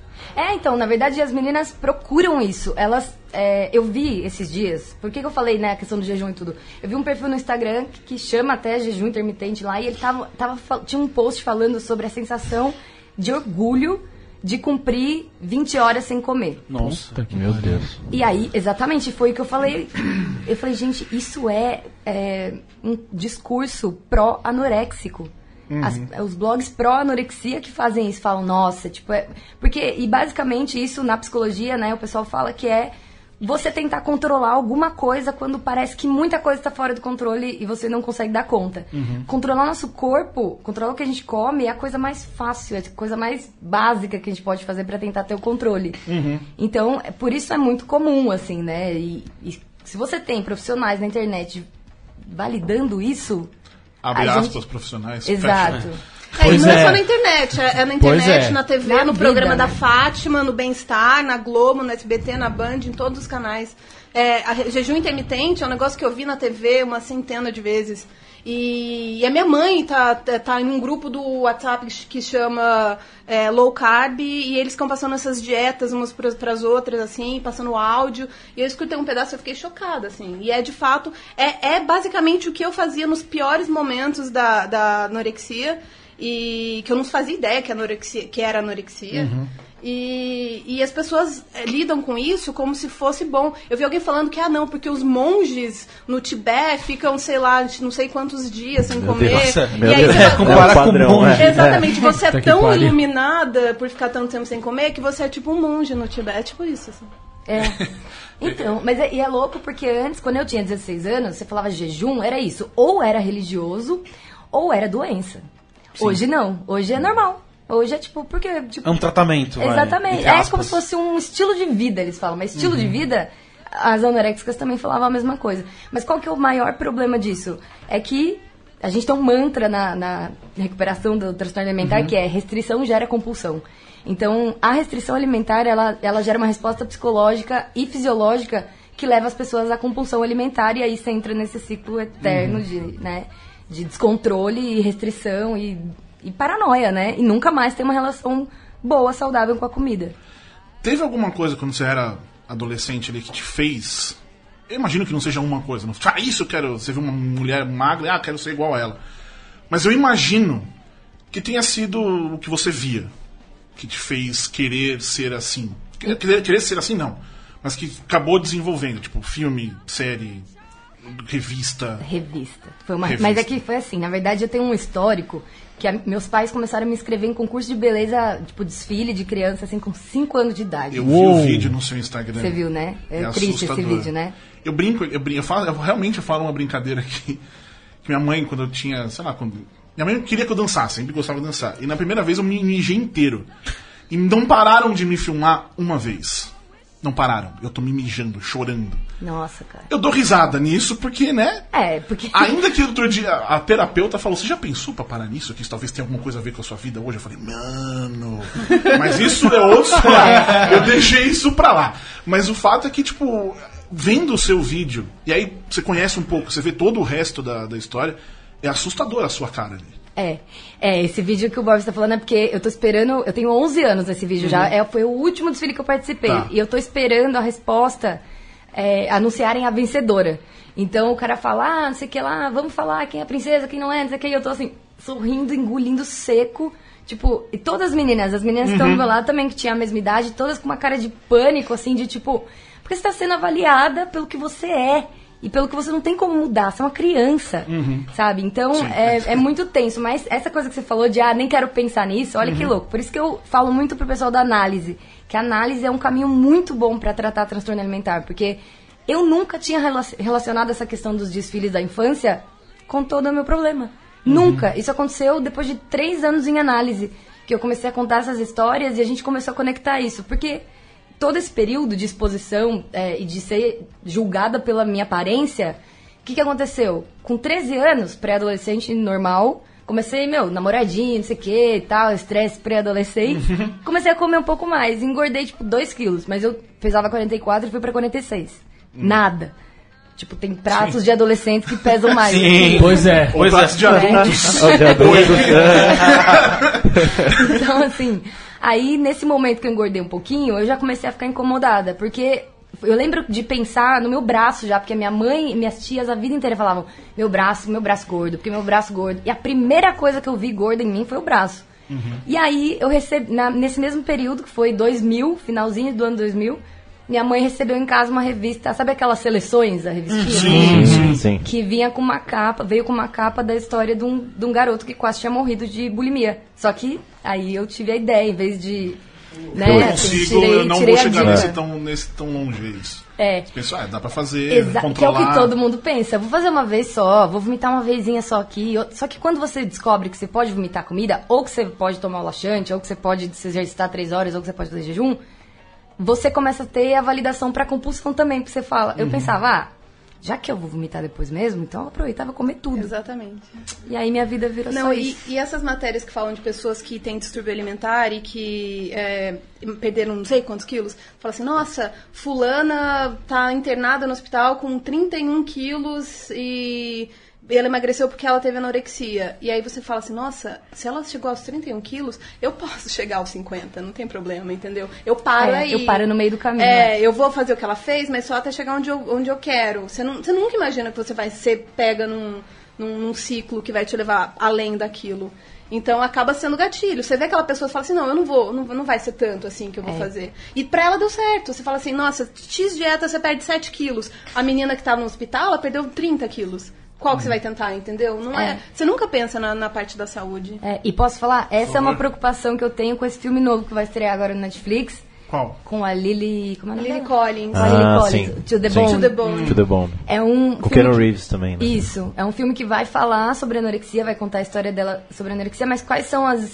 É, então, na verdade, as meninas procuram isso. Elas, é, eu vi esses dias, por que, que eu falei, né, a questão do jejum e tudo? Eu vi um perfil no Instagram que, que chama até jejum intermitente lá, e ele tava, tava, tinha um post falando sobre a sensação de orgulho de cumprir vinte horas sem comer. Nossa, que meu Deus. E aí, exatamente, foi o que eu falei. Eu falei, gente, isso é, é um discurso pró-anoréxico. Uhum. As, os blogs pró-anorexia que fazem isso, falam, nossa, tipo, é... Porque, e basicamente isso na psicologia, né, o pessoal fala que é você tentar controlar alguma coisa quando parece que muita coisa está fora do controle e você não consegue dar conta. Uhum. Controlar nosso corpo, controlar o que a gente come é a coisa mais fácil, é a coisa mais básica que a gente pode fazer para tentar ter o controle. Uhum. Então, por isso é muito comum, assim, né, e, e se você tem profissionais na internet validando isso... Abre a aspas, gente... profissionais. Exato. Fecha. É, e Pois não é. é. só na internet, é, é na Pois internet, é. na T V, Na no vida, programa né? da Fátima, no Bem-Estar, na Globo, no S B T, na Band, em todos os canais. É, a re- jejum intermitente é um negócio que eu vi na T V uma centena de vezes. E, e a minha mãe tá, tá, tá em um grupo do WhatsApp que chama é, Low Carb, e eles ficam passando essas dietas umas para as outras, assim, passando áudio. E eu escutei um pedaço e eu fiquei chocada, assim. E é de fato, é, é basicamente o que eu fazia nos piores momentos da, da anorexia, e que eu não fazia ideia que, anorexia, que era anorexia. E, e as pessoas eh, lidam com isso como se fosse bom. Eu vi alguém falando que, ah, não, porque os monges no Tibete ficam, sei lá, não sei quantos dias sem comer. Deus. e Meu aí Deus. você É, vai- comparar com padrão, monge. é. Exatamente, você é Puta que tão pariu. iluminada por ficar tanto tempo sem comer que você é tipo um monge no Tibete, tipo isso. Assim. É. Então, mas é, e é louco porque antes, quando eu tinha dezesseis anos, você falava jejum, era isso. Ou era religioso, ou era doença. Hoje não. Hoje é normal. Hoje é tipo, porque... Tipo, É um tratamento, vai, exatamente. entre É aspas. como se fosse um estilo de vida, eles falam. Mas estilo de vida, as anoréxicas também falavam a mesma coisa. Mas qual que é o maior problema disso? É que a gente tem um mantra na, na recuperação do transtorno alimentar, que é restrição gera compulsão. Então, a restrição alimentar, ela, ela gera uma resposta psicológica e fisiológica que leva as pessoas à compulsão alimentar, e aí você entra nesse ciclo eterno de, né, de descontrole e restrição e, e paranoia, né? E nunca mais tem uma relação boa, saudável com a comida. Teve alguma coisa quando você era adolescente ali que te fez... Eu imagino que não seja uma coisa. Não, ah, isso eu quero... Você viu uma mulher magra, ah, quero ser igual a ela. Mas eu imagino que tenha sido o que você via que te fez querer ser assim. Querer, querer ser assim, não. Mas que acabou desenvolvendo. Tipo, filme, série, revista. Revista. Foi uma... Revista. Mas é que foi assim, na verdade eu tenho um histórico que a- meus pais começaram a me inscrever em concurso de beleza, tipo desfile de criança, assim, com cinco anos de idade. Eu vi o vídeo no seu Instagram. Você viu, né? É, É triste esse assustador. vídeo, né? Eu brinco, eu, brinco, eu, falo, eu realmente falo uma brincadeira aqui. Que minha mãe, quando eu tinha, sei lá, quando. Minha mãe queria que eu dançasse, sempre gostava de dançar. E na primeira vez eu me mijei inteiro. E não pararam de me filmar uma vez. Não pararam. Eu tô me mijando, chorando. Nossa, cara. Eu dou risada nisso porque, né? É, porque... Ainda que outro dia a terapeuta falou, você já pensou pra parar nisso? Que isso talvez tenha alguma coisa a ver com a sua vida hoje? Eu falei, mano, mas isso é outro lá. Eu deixei isso pra lá. Mas o fato é que, tipo, vendo o seu vídeo, e aí você conhece um pouco, você vê todo o resto da, da história, é assustador a sua cara ali. É, é, esse vídeo que o Bob está falando é porque eu tô esperando, eu tenho onze anos nesse vídeo já, é, foi o último desfile que eu participei, Tá. e eu tô esperando a resposta, é, anunciarem a vencedora. Então o cara fala, ah, não sei o que lá, vamos falar quem é a princesa, quem não é, não sei o que, e eu tô assim, sorrindo, engolindo seco, tipo, e todas as meninas, as meninas que estão do meu lado também, que tinham a mesma idade, todas com uma cara de pânico, assim, de tipo, porque você tá sendo avaliada pelo que você é. E pelo que você não tem como mudar, você é uma criança, sabe? Então, é, é muito tenso. Mas essa coisa que você falou de, ah, nem quero pensar nisso, olha que louco. Por isso que eu falo muito pro pessoal da análise, que a análise é um caminho muito bom pra tratar transtorno alimentar. Porque eu nunca tinha rela- relacionado essa questão dos desfiles da infância com todo o meu problema. Nunca. Isso aconteceu depois de três anos em análise, que eu comecei a contar essas histórias e a gente começou a conectar isso. Porque... todo esse período de exposição é, e de ser julgada pela minha aparência, o que, que aconteceu? Com treze anos, pré-adolescente normal, comecei, meu, namoradinho, não sei o que e tal, estresse pré-adolescente, comecei a comer um pouco mais, engordei, tipo, dois quilos, mas eu pesava quarenta e quatro e fui pra quarenta e seis. Nada. Tipo, tem pratos de adolescentes que pesam mais. Sim. Pois é. Ou pratos de adultos. Ó, de adultos. Então, assim, aí nesse momento que eu engordei um pouquinho, eu já comecei a ficar incomodada, porque eu lembro de pensar no meu braço já, porque minha mãe e minhas tias a vida inteira falavam, meu braço, meu braço gordo, porque meu braço gordo. E a primeira coisa que eu vi gorda em mim foi o braço. E aí eu recebi, na- nesse mesmo período, que foi dois mil, finalzinho do ano dois mil, minha mãe recebeu em casa uma revista, sabe aquelas seleções, a revistinha? Sim, sim. Que vinha com uma capa, veio com uma capa da história de um, de um garoto que quase tinha morrido de bulimia. Só que aí eu tive a ideia, em vez de... Né, Eu não assim, consigo, tirei- eu não tirei vou a chegar dica. nesse tão, nesse tão longe, é isso. É. Você pensa, ah, dá pra fazer, Exa- que é o controlar. que todo mundo pensa. Vou fazer uma vez só, vou vomitar uma vezinha só aqui. Eu- Só que quando você descobre que você pode vomitar comida, ou que você pode tomar o laxante, ou que você pode se exercitar três horas, ou que você pode fazer jejum, você começa a ter a validação pra compulsão também, porque você fala. Eu pensava, ah, já que eu vou vomitar depois mesmo, então eu aproveitava comer tudo. Exatamente. E aí minha vida virou Não, só e, isso. e essas matérias que falam de pessoas que têm distúrbio alimentar e que é, perderam não sei quantos quilos, fala assim, nossa, fulana tá internada no hospital com trinta e um quilos e ela emagreceu porque ela teve anorexia. E aí você fala assim, nossa, se ela chegou aos trinta e um quilos, eu posso chegar aos cinquenta, não tem problema, entendeu? Eu paro É, aí. eu paro no meio do caminho. É, eu vou fazer o que ela fez, mas só até chegar onde eu, onde eu quero. Você, não, você nunca imagina que você vai ser pega num, num, num ciclo que vai te levar além daquilo. Então acaba sendo gatilho. Você vê aquela pessoa e fala assim, não, eu não vou, não, não vai ser tanto assim que eu vou É. fazer. E pra ela deu certo. Você fala assim, nossa, X dieta você perde sete quilos. A menina que tava no hospital, ela perdeu trinta quilos. Qual que você vai tentar, entendeu? Não é. É. Você nunca pensa na, na parte da saúde. É, e posso falar, essa é uma preocupação que eu tenho com esse filme novo que vai estrear agora no Netflix, Qual? com a Lily... Como é o nome Lily dela? Collins. Com a Lily Ah, Collins, sim. To the Sim. Bone. To the Bone. To the Bone. É um Com filme Keanu que- Reeves também, né? Isso, é um filme que vai falar sobre anorexia, vai contar a história dela sobre anorexia, mas quais são as...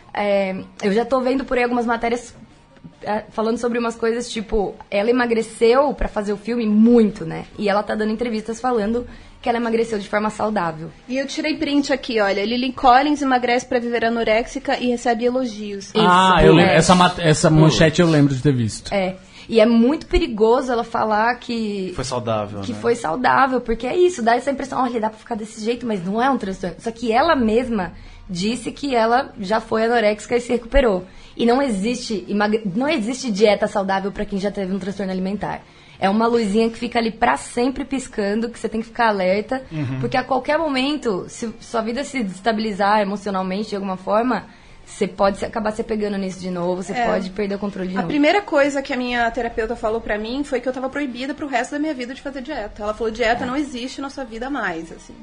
é, eu já tô vendo por aí algumas matérias é, falando sobre umas coisas, tipo, ela emagreceu pra fazer o filme muito, né? E ela tá dando entrevistas falando que ela emagreceu de forma saudável. E eu tirei print aqui, olha. Lily Collins emagrece pra viver anoréxica e recebe elogios. Ah, Isso, eu é. lembro. Essa, mat- essa manchete eu lembro de ter visto. É, e é muito perigoso ela falar que... Foi saudável, que né? foi saudável, porque é isso, dá essa impressão, olha, dá pra ficar desse jeito, mas não é um transtorno. Só que ela mesma disse que ela já foi anoréxica e se recuperou. E não existe, emagre... não existe dieta saudável pra quem já teve um transtorno alimentar. É uma luzinha que fica ali pra sempre piscando, que você tem que ficar alerta, porque a qualquer momento, se sua vida se destabilizar emocionalmente de alguma forma, você pode se- acabar se pegando nisso de novo, você É. pode perder o controle de A novo. primeira coisa que a minha terapeuta falou pra mim foi que eu tava proibida pro resto da minha vida de fazer dieta. Ela falou, dieta não existe na sua vida mais, assim.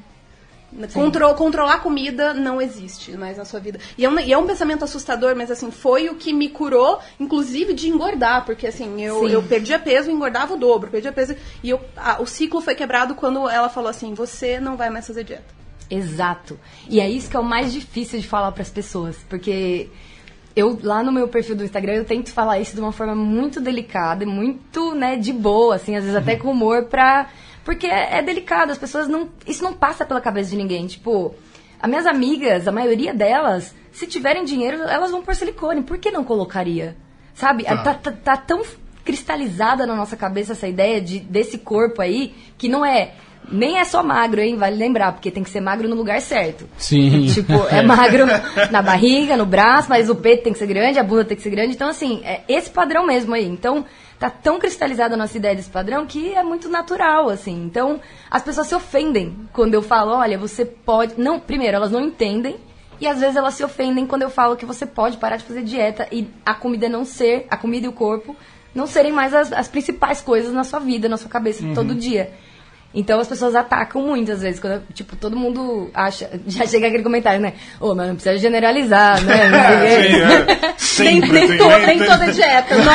Contro- controlar comida não existe mais na sua vida. E é, um, e é um pensamento assustador, mas assim, foi o que me curou, inclusive, de engordar. Porque assim, eu, Sim. eu perdia peso e engordava o dobro. Perdia peso e eu, a- o ciclo foi quebrado quando ela falou assim, você não vai mais fazer dieta. Exato. E é isso que é o mais difícil de falar pras pessoas, porque eu lá no meu perfil do Instagram eu tento falar isso de uma forma muito delicada, e muito, né, de boa, assim, às vezes até com humor pra... Porque é, é delicado, as pessoas não... Isso não passa pela cabeça de ninguém, tipo... As minhas amigas, a maioria delas, se tiverem dinheiro, elas vão pôr silicone. Por que não colocaria? Sabe? Tá. Tá, tá, tá tão cristalizada na nossa cabeça essa ideia de, desse corpo aí, que não é... Nem é só magro, hein? Vale lembrar, porque tem que ser magro no lugar certo. Sim. Tipo, é magro na barriga, no braço, mas o peito tem que ser grande, a bunda tem que ser grande. Então, assim, é esse padrão mesmo aí. Então, tá tão cristalizada a nossa ideia desse padrão que é muito natural, assim. Então, as pessoas se ofendem quando eu falo, olha, você pode... Não, primeiro, elas não entendem. E às vezes elas se ofendem quando eu falo que você pode parar de fazer dieta e a comida não ser, a comida e o corpo, não serem mais as, as principais coisas na sua vida, na sua cabeça, todo dia. Então as pessoas atacam muito, às vezes, quando, tipo, todo mundo acha, já chega aquele comentário, né? Ô, mas não precisa generalizar, né? Não sei o quê. Sim, é. Nem, Sempre nem, tem, to- nem nem tem- toda dieta, não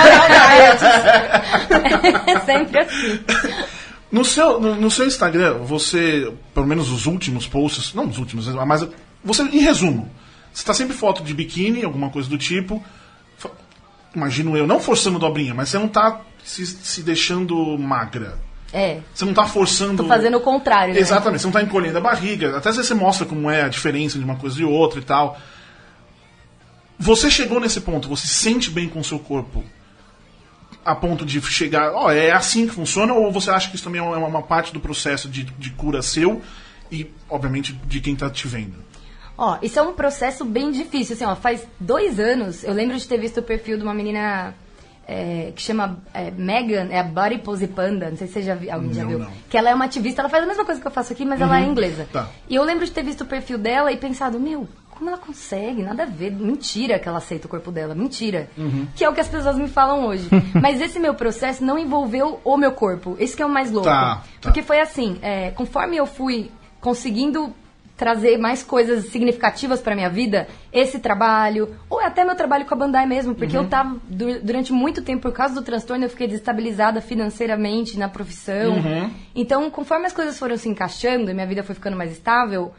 é É sempre assim. No seu, no, no seu Instagram, você, pelo menos os últimos posts, não os últimos, mas você, em resumo, você tá sempre foto de biquíni, alguma coisa do tipo, fa- imagino eu, não forçando dobrinha, mas você não tá se, se deixando magra. É, Você não tá forçando... tô fazendo o contrário, né? Exatamente, você não tá encolhendo a barriga. Até às vezes você mostra como é a diferença de uma coisa e outra e tal. Você chegou nesse ponto, você se sente bem com o seu corpo a ponto de chegar, ó, é assim que funciona, ou você acha que isso também é uma, uma parte do processo de, de cura seu e, obviamente, de quem tá te vendo? Ó, isso é um processo bem difícil, assim, ó, faz dois anos, eu lembro de ter visto o perfil de uma menina é, que chama é, Megan, é a Body Pose Panda, não sei se você já viu, alguém já Não, viu, não. que ela é uma ativista, ela faz a mesma coisa que eu faço aqui, mas ela é inglesa. Tá. E eu lembro de ter visto o perfil dela e pensado, meu, como ela consegue? Nada a ver, mentira que ela aceita o corpo dela, mentira. Que é o que as pessoas me falam hoje. Mas esse meu processo não envolveu o meu corpo, esse que é o mais louco. Tá, tá. Porque foi assim, é, conforme eu fui conseguindo trazer mais coisas significativas pra minha vida, esse trabalho, ou até meu trabalho com a Bandai mesmo, porque eu tava, du- durante muito tempo, por causa do transtorno, eu fiquei desestabilizada financeiramente na profissão. Então, conforme as coisas foram se encaixando e minha vida foi ficando mais estável,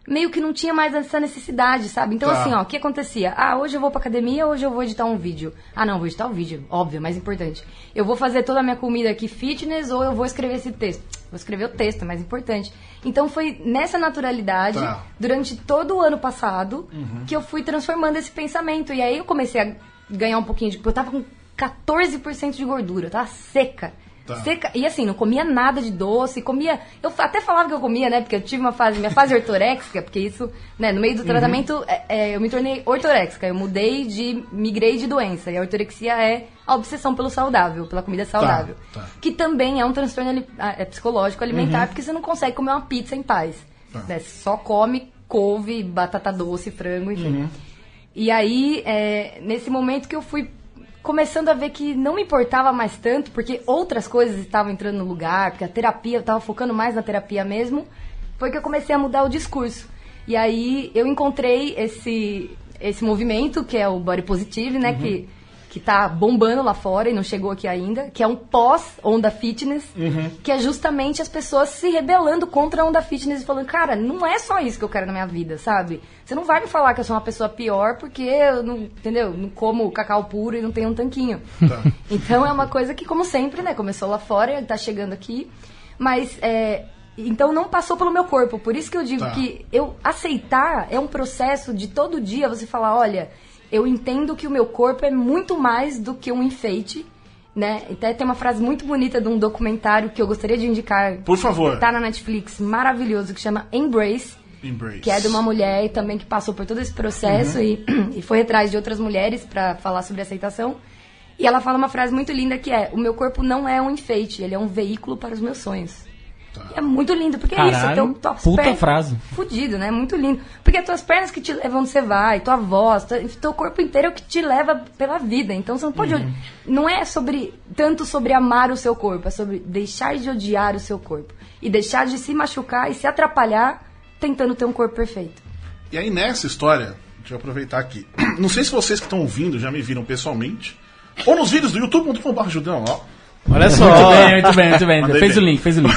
meio que não tinha mais essa necessidade, sabe? Então, Tá. assim, ó, o que acontecia? Ah, hoje eu vou pra academia, hoje eu vou editar um vídeo. Ah, não, vou editar um vídeo, óbvio, mais importante. Eu vou fazer toda a minha comida aqui fitness ou eu vou escrever esse texto? Vou escrever o texto, é mais importante. Então, foi nessa naturalidade, Tá. durante todo o ano passado, que eu fui transformando esse pensamento. E aí eu comecei a ganhar um pouquinho de... Eu tava com catorze por cento de gordura, eu tava seca. Tá. Seca. E assim, não comia nada de doce, comia... Eu até falava que eu comia, né? Porque eu tive uma fase, minha fase ortoréxica, porque isso, né? No meio do tratamento, é, é, eu me tornei ortoréxica. Eu mudei de... Migrei de doença. E a ortorexia é a obsessão pelo saudável, pela comida saudável. tá. Que também é um transtorno ali- ah, é psicológico alimentar, porque você não consegue comer uma pizza em paz. Tá. Né? Você só come couve, batata doce, frango, enfim. E aí, é, nesse momento que eu fui começando a ver que não me importava mais tanto, porque outras coisas estavam entrando no lugar, porque a terapia, eu estava focando mais na terapia mesmo, foi que eu comecei a mudar o discurso. E aí eu encontrei esse, esse movimento, que é o Body Positive, né, que, que tá bombando lá fora e não chegou aqui ainda, que é um pós-onda fitness, que é justamente as pessoas se rebelando contra a onda fitness e falando, cara, não é só isso que eu quero na minha vida, sabe? Você não vai me falar que eu sou uma pessoa pior porque eu não, entendeu? Não como cacau puro e não tenho um tanquinho. Tá. Então é uma coisa que, como sempre, né, começou lá fora e tá chegando aqui, mas é, então não passou pelo meu corpo. Por isso que eu digo Tá. que eu aceitar é um processo de todo dia você falar, olha, eu entendo que o meu corpo é muito mais do que um enfeite, né? Até tem uma frase muito bonita de um documentário que eu gostaria de indicar. Por favor. Tá na Netflix, maravilhoso, que chama Embrace, Embrace. que é de uma mulher também que passou por todo esse processo e, e foi atrás de outras mulheres pra falar sobre aceitação. E ela fala uma frase muito linda que é: o meu corpo não é um enfeite, ele é um veículo para os meus sonhos. E é muito lindo, porque é isso, Caralho, teu, tuas puta pernas- frase. Fudido, né? Muito lindo. Porque é tuas pernas que te levam onde você vai, tua voz, tua- teu corpo inteiro é o que te leva pela vida. Então você não pode... Uhum. Não é sobre tanto sobre amar o seu corpo, é sobre deixar de odiar o seu corpo. E deixar de se machucar e se atrapalhar tentando ter um corpo perfeito. E aí nessa história, deixa eu aproveitar aqui. Não sei se vocês que estão ouvindo já me viram pessoalmente, ou nos vídeos do youtube ponto com ponto b r Judão, ó. Olha só. Muito bem, muito bem, muito bem. Mandei Fez bem. o link, fez o link.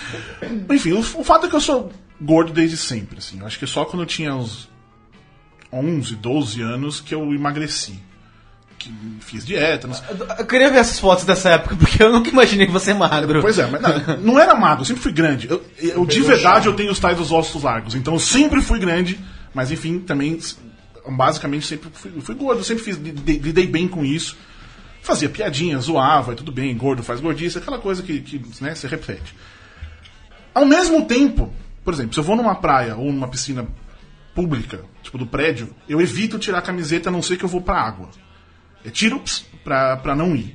Enfim, o, o fato é que eu sou gordo desde sempre, assim. Eu acho que só quando eu tinha uns onze, doze anos que eu emagreci. Que fiz dieta, não sei. Eu queria ver essas fotos dessa época, porque eu nunca imaginei você magro. Pois é, mas não, não era magro, eu sempre fui grande. Eu, eu de verdade eu tenho os tais dos ossos largos, então eu sempre fui grande, mas enfim, também basicamente sempre fui, fui gordo, eu sempre fiz, lidei, lidei bem com isso. Fazia piadinha, zoava, e tudo bem, gordo faz gordice, aquela coisa que, que né, se repete. Ao mesmo tempo, por exemplo, se eu vou numa praia ou numa piscina pública, tipo do prédio, eu evito tirar a camiseta a não ser que eu vou pra água. Eu tiro ps, pra, pra não ir.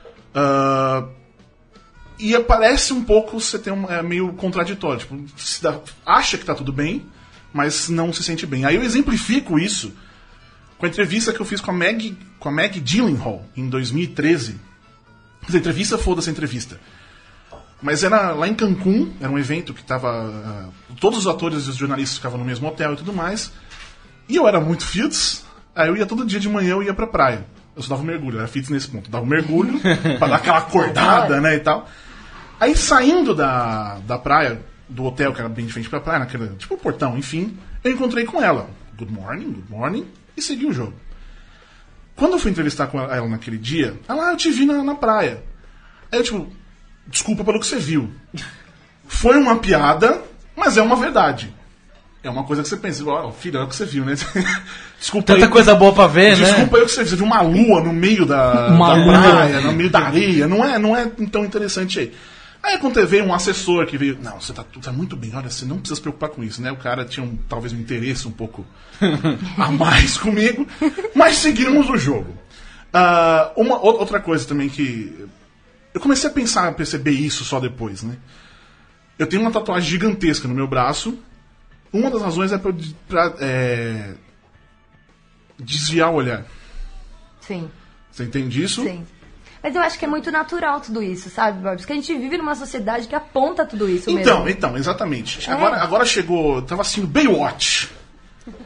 Ah, e parece um pouco você tem um, é meio contraditório. Tipo, se dá- acha que tá tudo bem, mas não se sente bem. Aí eu exemplifico isso com a entrevista que eu fiz com a Meg, com a Meg Gyllenhaal em dois mil e treze. Essa entrevista, foda-se a entrevista. Mas era lá em Cancún, era um evento que tava. ah, todos os atores e os jornalistas ficavam no mesmo hotel e tudo mais. E eu era muito fitness, aí eu ia todo dia de manhã, eu ia pra praia. Eu só dava um mergulho, eu era fitness nesse ponto. Eu dava um mergulho pra dar aquela acordada, né, e tal. Aí saindo da, da praia, do hotel, que era bem de frente pra praia, naquele, tipo um portão, enfim, eu encontrei com ela. Good morning, good morning, e segui o jogo. Quando eu fui entrevistar com ela naquele dia, ela, ah, eu te vi na, na praia. Aí eu, tipo, desculpa pelo que você viu. Foi uma piada, mas é uma verdade. É uma coisa que você pensa, ó, filho, é o que você viu, né? Desculpa Tanta aí, coisa boa pra ver, Desculpa né? aí o que você viu. Você viu uma lua no meio da, Uma da lua. praia, no meio da areia. Não é, não é tão interessante aí. Aí quando veio um assessor que veio, não, você tá, tá muito bem, olha, você não precisa se preocupar com isso, né? O cara tinha um, talvez um interesse um pouco a mais comigo, mas seguimos o jogo. Ah, uma ou- outra coisa também que eu comecei a pensar, a perceber isso só depois, né? Eu tenho uma tatuagem gigantesca no meu braço. Uma das razões é pra, pra é, desviar o olhar. Sim. Você entende isso? Sim. Mas eu acho que é muito natural tudo isso, sabe, Bob? Porque a gente vive numa sociedade que aponta tudo isso Então, mesmo. então, exatamente. É. Agora, agora chegou. Eu tava assistindo Baywatch.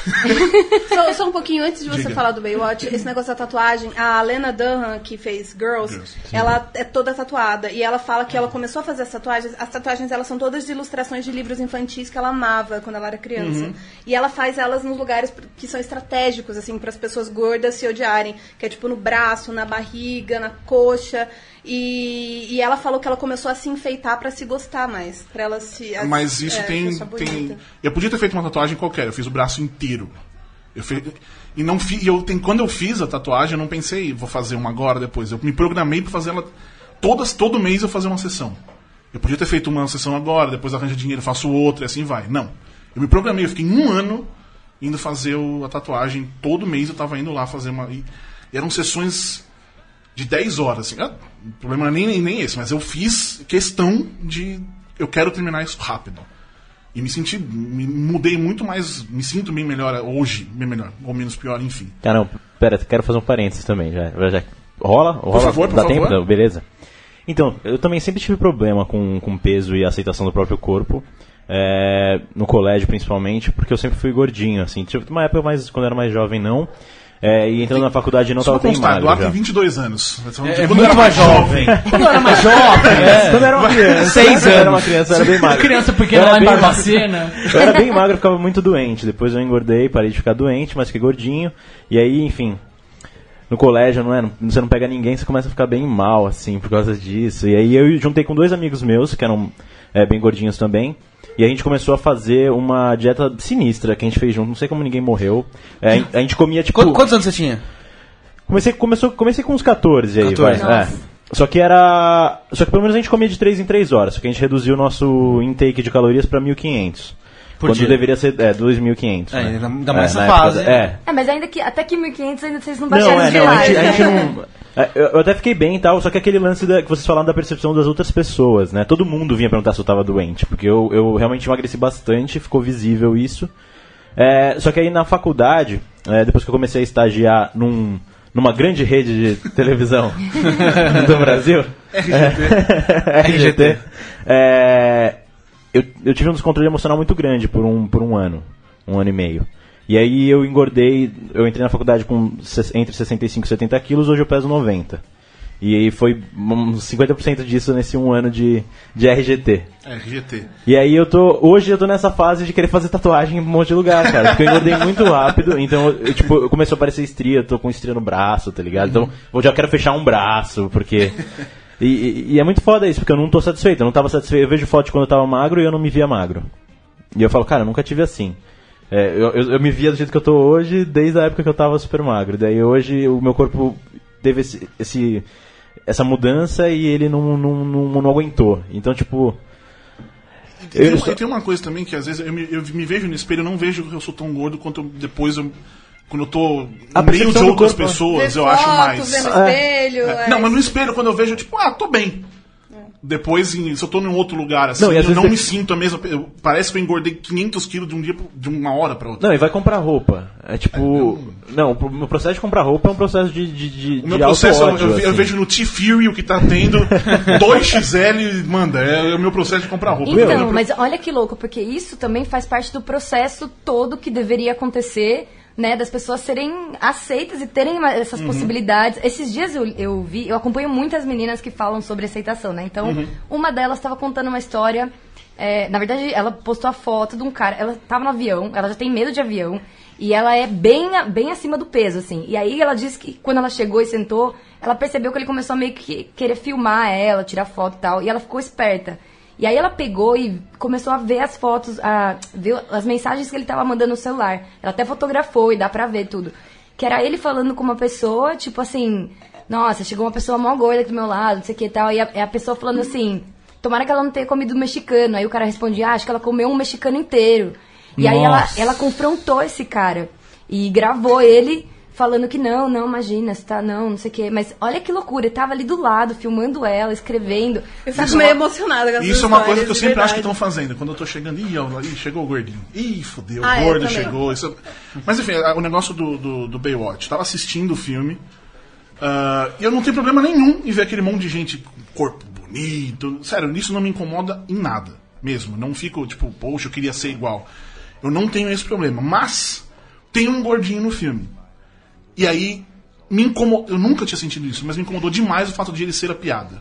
Só, só um pouquinho antes de você Diga. falar do Baywatch, esse negócio da tatuagem, a Lena Dunham, que fez Girls, Girls ela é toda tatuada. E ela fala que ela começou a fazer as tatuagens. As tatuagens, elas são todas de ilustrações de livros infantis que ela amava quando ela era criança. Uhum. E ela faz elas nos lugares que são estratégicos, assim, para as pessoas gordas se odiarem. Que é tipo no braço, na barriga, na coxa. E, e ela falou que ela começou a se enfeitar pra se gostar mais. Pra ela se... Mas isso é, tem, tem... Eu podia ter feito uma tatuagem qualquer. Eu fiz o braço inteiro. Eu fiz, e não fi, e eu tem, quando eu fiz a tatuagem, eu não pensei, vou fazer uma agora, depois. Eu me programei pra fazer ela... Todas, todo mês eu fazer uma sessão. Eu podia ter feito uma sessão agora, depois arranjo dinheiro, faço outra e assim vai. Não. Eu me programei. Eu fiquei um ano indo fazer o, a tatuagem. Todo mês eu tava indo lá fazer uma... E, e eram sessões... de dez horas, assim. O problema não é nem, nem esse, mas eu fiz questão de... Eu quero terminar isso rápido. E me senti... Me mudei muito mais... Me sinto bem melhor hoje, bem melhor, ou menos pior, enfim. Caramba, pera, quero fazer um parênteses também. Já, já, rola? Rola? Por favor, por Dá favor. tempo? Não, beleza. Então, eu também sempre tive problema com, com peso e aceitação do próprio corpo. É, no colégio, principalmente, porque eu sempre fui gordinho, assim. Tive uma época, mais, quando eu era mais jovem, não... É, e entrando na faculdade não estava bem magro. Eduardo tem vinte e dois anos. É, é muito mais jovem. Quando eu era mais jovem, é. Quando eu era uma criança. Seis anos. Eu era uma criança, eu era bem magro. Criança pequena lá em Barbacena. Eu era bem magro, ficava muito doente. Depois eu engordei, parei de ficar doente, mas fiquei gordinho. E aí, enfim, no colégio, não é? Você não pega ninguém, você começa a ficar bem mal, assim, por causa disso. E aí eu juntei com dois amigos meus, que eram é, bem gordinhos também. E a gente começou a fazer uma dieta sinistra que a gente fez junto. Não sei como ninguém morreu. É, a gente comia, tipo... Qu- Quantos anos você tinha? Comecei, começou, comecei com uns catorze aí, catorze. vai. É. Só que era... Só que pelo menos a gente comia de três em três horas. Só que a gente reduziu o nosso intake de calorias pra mil e quinhentos. Por quando dia? Deveria ser é, dois mil e quinhentos. É, né? ainda mais na essa época fase. da- É. É, mas ainda que até que mil e quinhentos ainda vocês não Não, baixaram é, de não, a lá. gente, a gente não... é, Eu eu até fiquei bem e tal, só que aquele lance da, que vocês falaram da percepção das outras pessoas, né? Todo mundo vinha perguntar se eu tava doente, porque eu, eu realmente emagreci bastante, ficou visível isso. É, só que aí na faculdade, é, depois que eu comecei a estagiar num, numa grande rede de televisão do Brasil... R G T. É, R G T. É, eu, eu tive um descontrole emocional muito grande por um, por um ano, um ano e meio. E aí eu engordei, eu entrei na faculdade com se- entre sessenta e cinco e setenta quilos, hoje eu peso noventa. E aí foi uns cinquenta por cento disso nesse um ano de, de R G T. R G T. E aí eu tô, hoje eu tô nessa fase de querer fazer tatuagem em um monte de lugar, cara, porque eu engordei muito rápido, então eu, tipo, eu comecei a aparecer estria, eu tô com estria no braço, tá ligado? Então eu já quero fechar um braço, porque... E, e, e é muito foda isso, porque eu não tô satisfeito, eu não tava satisfeito, eu vejo foto de quando eu tava magro e eu não me via magro. E eu falo, cara, eu nunca tive assim. É, eu, eu, eu me via do jeito que eu tô hoje desde a época que eu tava super magro. Daí hoje o meu corpo teve esse, esse, essa mudança e ele não, não, não, não aguentou. Então, tipo... E tem, Eu uma- só- e tem uma coisa também que às vezes eu me, eu me vejo no espelho, eu não vejo que eu sou tão gordo quanto eu- depois eu, quando eu tô A no meio de percepção do outras corpo, pessoas, Ver eu acho foto, mais. ver no É. espelho. É. é. Não, mas no espelho, quando eu vejo, eu, tipo, ah, tô bem. Depois, em- se eu tô em um outro lugar assim, Não, e às eu vezes não você- me sinto a mesma. eu- Parece que eu engordei quinhentos quilos de um dia pro- de uma hora pra outra. Não, e vai comprar roupa. É tipo... Não, o meu processo de comprar roupa é um processo de, de, de, O meu de processo, eu, auto-ódio, eu, eu assim. vejo no T-Fury o que tá tendo dois X L, manda, é o meu processo de comprar roupa. Então, Eu- mas olha que louco, porque isso também faz parte do processo todo que deveria acontecer, né, das pessoas serem aceitas e terem uma- essas possibilidades. Esses dias eu, eu vi, eu acompanho muitas meninas que falam sobre aceitação, né? Então, uma delas estava contando uma história. é, na verdade, ela postou a foto de um cara. Ela tava no avião, ela já tem medo de avião. E ela é bem, a- bem acima do peso, assim. E aí ela disse que quando ela chegou e sentou, ela percebeu que ele começou a meio que querer filmar ela, tirar foto e tal. E ela ficou esperta. E aí ela pegou e começou a ver as fotos, a ver as mensagens que ele tava mandando no celular. Ela até fotografou e dá pra ver tudo. Que era ele falando com uma pessoa, tipo assim... Nossa, chegou uma pessoa mó gorda aqui do meu lado, não sei o que e tal. E a, e a pessoa falando assim... Tomara que ela não tenha comido mexicano. Aí o cara respondia, ah, acho que ela comeu um mexicano inteiro. E aí ela, Nossa. ela confrontou esse cara. E gravou ele falando que não, não, imagina, você tá, não, não sei o quê. Mas olha que loucura, ele tava ali do lado, filmando ela, escrevendo. Eu fico meio emocionada com essas Isso é uma coisa histórias, que eu de sempre acho que verdade. estão fazendo. Quando eu tô chegando, ih, ó, ih, chegou o gordinho. Ih, fodeu, Ah, o é, gordo também. chegou. Isso... Mas enfim, o negócio do, do, do Baywatch. Tava assistindo o filme ah, e eu não tenho problema nenhum em ver aquele monte de gente com corpo bonito. Sério, isso não me incomoda em nada mesmo. Não fico tipo, poxa, eu queria ser igual. Eu não tenho esse problema. Mas tem um gordinho no filme. E aí, me incomodou, eu nunca tinha sentido isso, mas me incomodou demais o fato de ele ser a piada.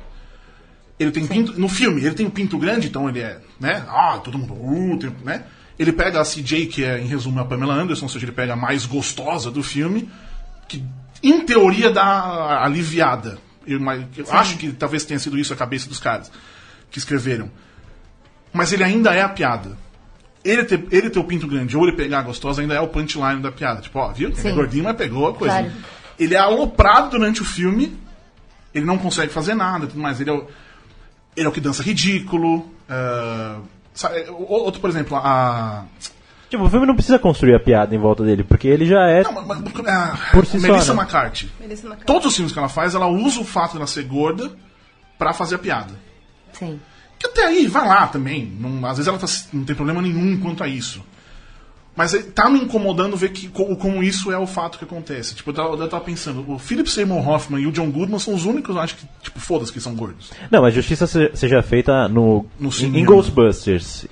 Ele tem pinto, no filme, ele tem um pinto grande, então ele é, né, ah, todo mundo, uh, tem, né? Ele pega a C J, que é, em resumo, a Pamela Anderson, ou seja, ele pega a mais gostosa do filme, que, em teoria, dá aliviada. Eu, eu acho que talvez tenha sido isso a cabeça dos caras que escreveram. Mas ele ainda é a piada. Ele ter, ele ter o pinto grande ou ele pegar a gostosa ainda é o punchline da piada. Tipo, ó, viu? Ele é gordinho, mas pegou a coisa. Claro. Ele é aloprado durante o filme, ele não consegue fazer nada, tudo mais. Ele é o, ele é o que dança ridículo. Uh, sabe, outro, por exemplo, a... Tipo, o filme não precisa construir a piada em volta dele, porque ele já é... Não, mas, mas, uh, por si Melissa só, né? McCarthy. Melissa McCarthy. Todos os filmes que ela faz, ela usa o fato de ela ser gorda pra fazer a piada. Sim. Que até aí, vai lá também. Não, às vezes ela tá, não tem problema nenhum quanto a isso. Mas tá me incomodando ver que, como, como isso é o fato que acontece. Tipo, eu tava, eu tava pensando, o Philip Seymour Hoffman e o John Goodman são os únicos, eu acho que, tipo, foda-se que são gordos. Não, mas justiça seja feita no, no em, em Ghostbusters.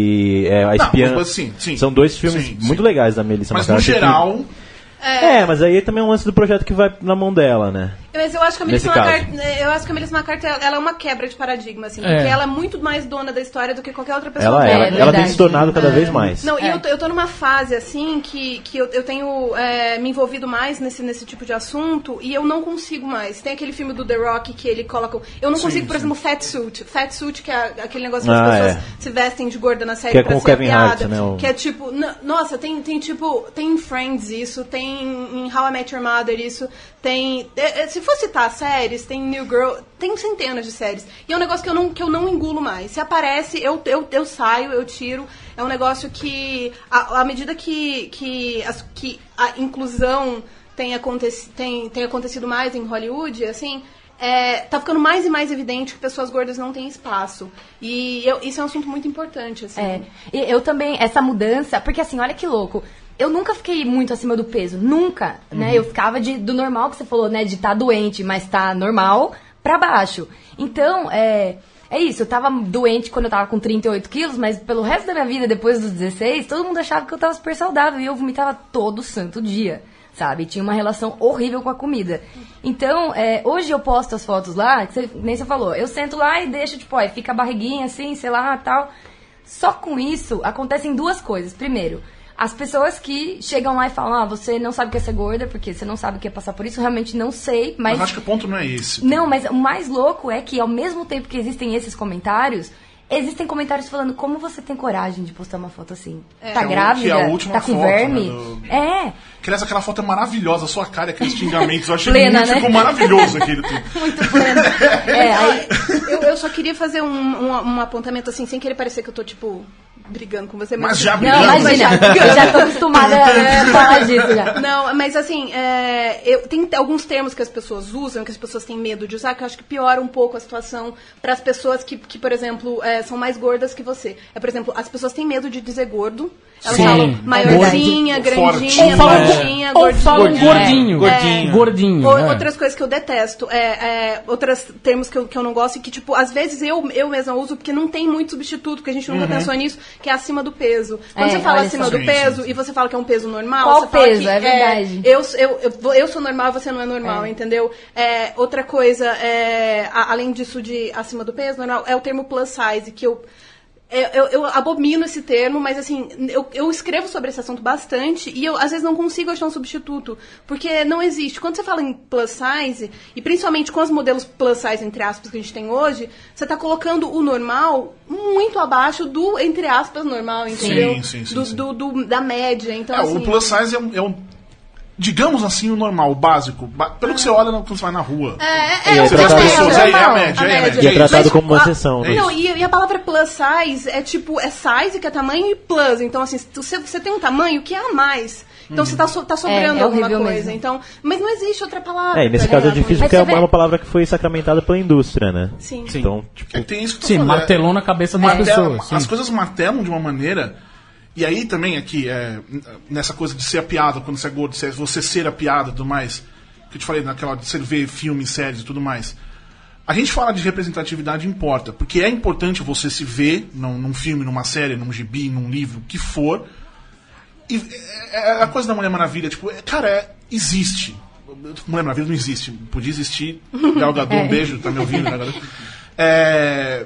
E é, a Espiã... Não, sim, sim. São dois filmes sim, muito sim. legais da Melissa McCarthy. Mas no geral... Que... É, é, mas aí também é um lance do projeto que vai na mão dela, né? Mas eu acho que a Melissa McCarthy, eu acho que a Melissa McCarthy ela é uma quebra de paradigma, assim, é. porque ela é muito mais dona da história do que qualquer outra pessoa. Ela, é, ela, ela tem se tornado cada é. vez mais. Não, é. e eu tô, eu tô numa fase, assim, que, que eu, eu tenho é, me envolvido mais nesse, nesse tipo de assunto e eu não consigo mais. Tem aquele filme do The Rock que ele coloca... Eu não sim, consigo, por sim. exemplo, Fat Suit. Fat Suit, que é aquele negócio que ah, as pessoas é. se vestem de gorda na série que é pra com ser o Kevin piada. Hart, né? O... Que é tipo... n- Nossa, tem, tem tipo... Tem em Friends isso, tem em How I Met Your Mother isso, tem... É, se for citar séries, tem New Girl... Tem centenas de séries. E é um negócio que eu não, que eu não engulo mais. Se aparece, eu, eu, eu saio, eu tiro. É um negócio que... À medida que, que, as, que a inclusão tem, aconteci, tem, tem acontecido mais em Hollywood, assim... É, tá ficando mais e mais evidente que pessoas gordas não têm espaço. E eu, isso é um assunto muito importante, assim. É, e eu também, essa mudança... Porque assim, olha que louco... Eu nunca fiquei muito acima do peso, nunca, uhum. né? Eu ficava de, do normal que você falou, né? De estar tá doente, mas tá normal pra baixo. Então, é, é isso. Eu tava doente quando eu tava com trinta e oito quilos, mas pelo resto da minha vida, depois dos dezesseis, todo mundo achava que eu tava super saudável. E eu vomitava todo santo dia, sabe? Tinha uma relação horrível com a comida. Então, é, hoje eu posto as fotos lá, que você, nem você falou. Eu sento lá e deixo, tipo, ó, fica a barriguinha assim, sei lá, tal. Só com isso, acontecem duas coisas. Primeiro... As pessoas que chegam lá e falam, ah, você não sabe o que é ser gorda, porque você não sabe o que é passar por isso, eu realmente não sei, mas... Mas acho que o ponto não é esse. Não, mas o mais louco é que ao mesmo tempo que existem esses comentários, existem comentários falando como você tem coragem de postar uma foto assim. É. Tá grávida? Que é a última tá com foto, verme? Né, do... É. Que aliás, aquela foto é maravilhosa, a sua cara, aqueles xingamentos, eu achei plena, muito, né? ficou maravilhoso aquele tudo. Muito pleno. É, aí... eu, eu só queria fazer um, um, um apontamento assim, sem querer parecer que eu tô, tipo... brigando com você. Mas, mas já brigando. Não, imagina, eu já tô acostumada a falar disso já. Não, mas assim, é, eu, tem alguns termos que as pessoas usam, que as pessoas têm medo de usar, que eu acho que piora um pouco a situação para as pessoas que, que, por exemplo, é, são mais gordas que você. É, por exemplo, as pessoas têm medo de dizer gordo. Elas Sim. falam maiorzinha, é grandinha, gordinha, ou falam gordinho. Gordinho, gordinho. É, gordinho. Ou, é. Outras coisas que eu detesto, é, é, outros termos que eu, que eu não gosto e que, tipo, às vezes eu, eu mesma uso porque não tem muito substituto, porque a gente nunca uhum. pensou nisso, que é acima do peso. Quando é, você fala acima só. do peso e você fala que é um peso normal, qual você peso? fala que, é verdade. É, eu, eu, eu, eu sou normal, você não é normal, é. entendeu? É, outra coisa, é, a, além disso de acima do peso, normal, é o termo plus size, que eu... Eu, eu abomino esse termo, mas assim, eu, eu escrevo sobre esse assunto bastante e eu às vezes não consigo achar um substituto, porque não existe. Quando você fala em plus size, e principalmente com os modelos plus size, entre aspas, que a gente tem hoje, você está colocando o normal muito abaixo do, entre aspas, normal, entendeu? Sim, sim, sim, do, sim. Do, do, da média. Então, é, assim, o plus size é um... É um... digamos assim, o normal, o básico. Pelo que você olha quando você vai na rua. É, é, é, o é, tratado, as pessoas, é, é a média, é a média. E é tratado Mas, como uma a, exceção. Né? Não, e, e a palavra plus size é tipo, é size, que é tamanho, e plus. Então, assim, você, você tem um tamanho que é a mais. Então, uhum. você tá, so, tá sobrando é, é alguma coisa. Mesmo. Então, mas não existe outra palavra. É, e nesse caso é difícil porque é uma, uma palavra que foi sacramentada pela indústria, né? Sim. Sim. Então, tipo... é, tem isso que sim, falando, martelou é, na cabeça das martela, pessoas. As sim. coisas martelam de uma maneira... E aí também, aqui, é, nessa coisa de ser a piada, quando você é gordo, você ser a piada e tudo mais... que eu te falei, naquela de você ver filmes, séries e tudo mais. A gente fala de representatividade importa, porque é importante você se ver num, num filme, numa série, num gibi, num livro, o que for, E é a coisa da Mulher Maravilha, tipo, é, cara, é, existe. Mulher Maravilha não existe. Podia existir. Gal Gadot, um beijo, tá me ouvindo, Gal Gadot. É,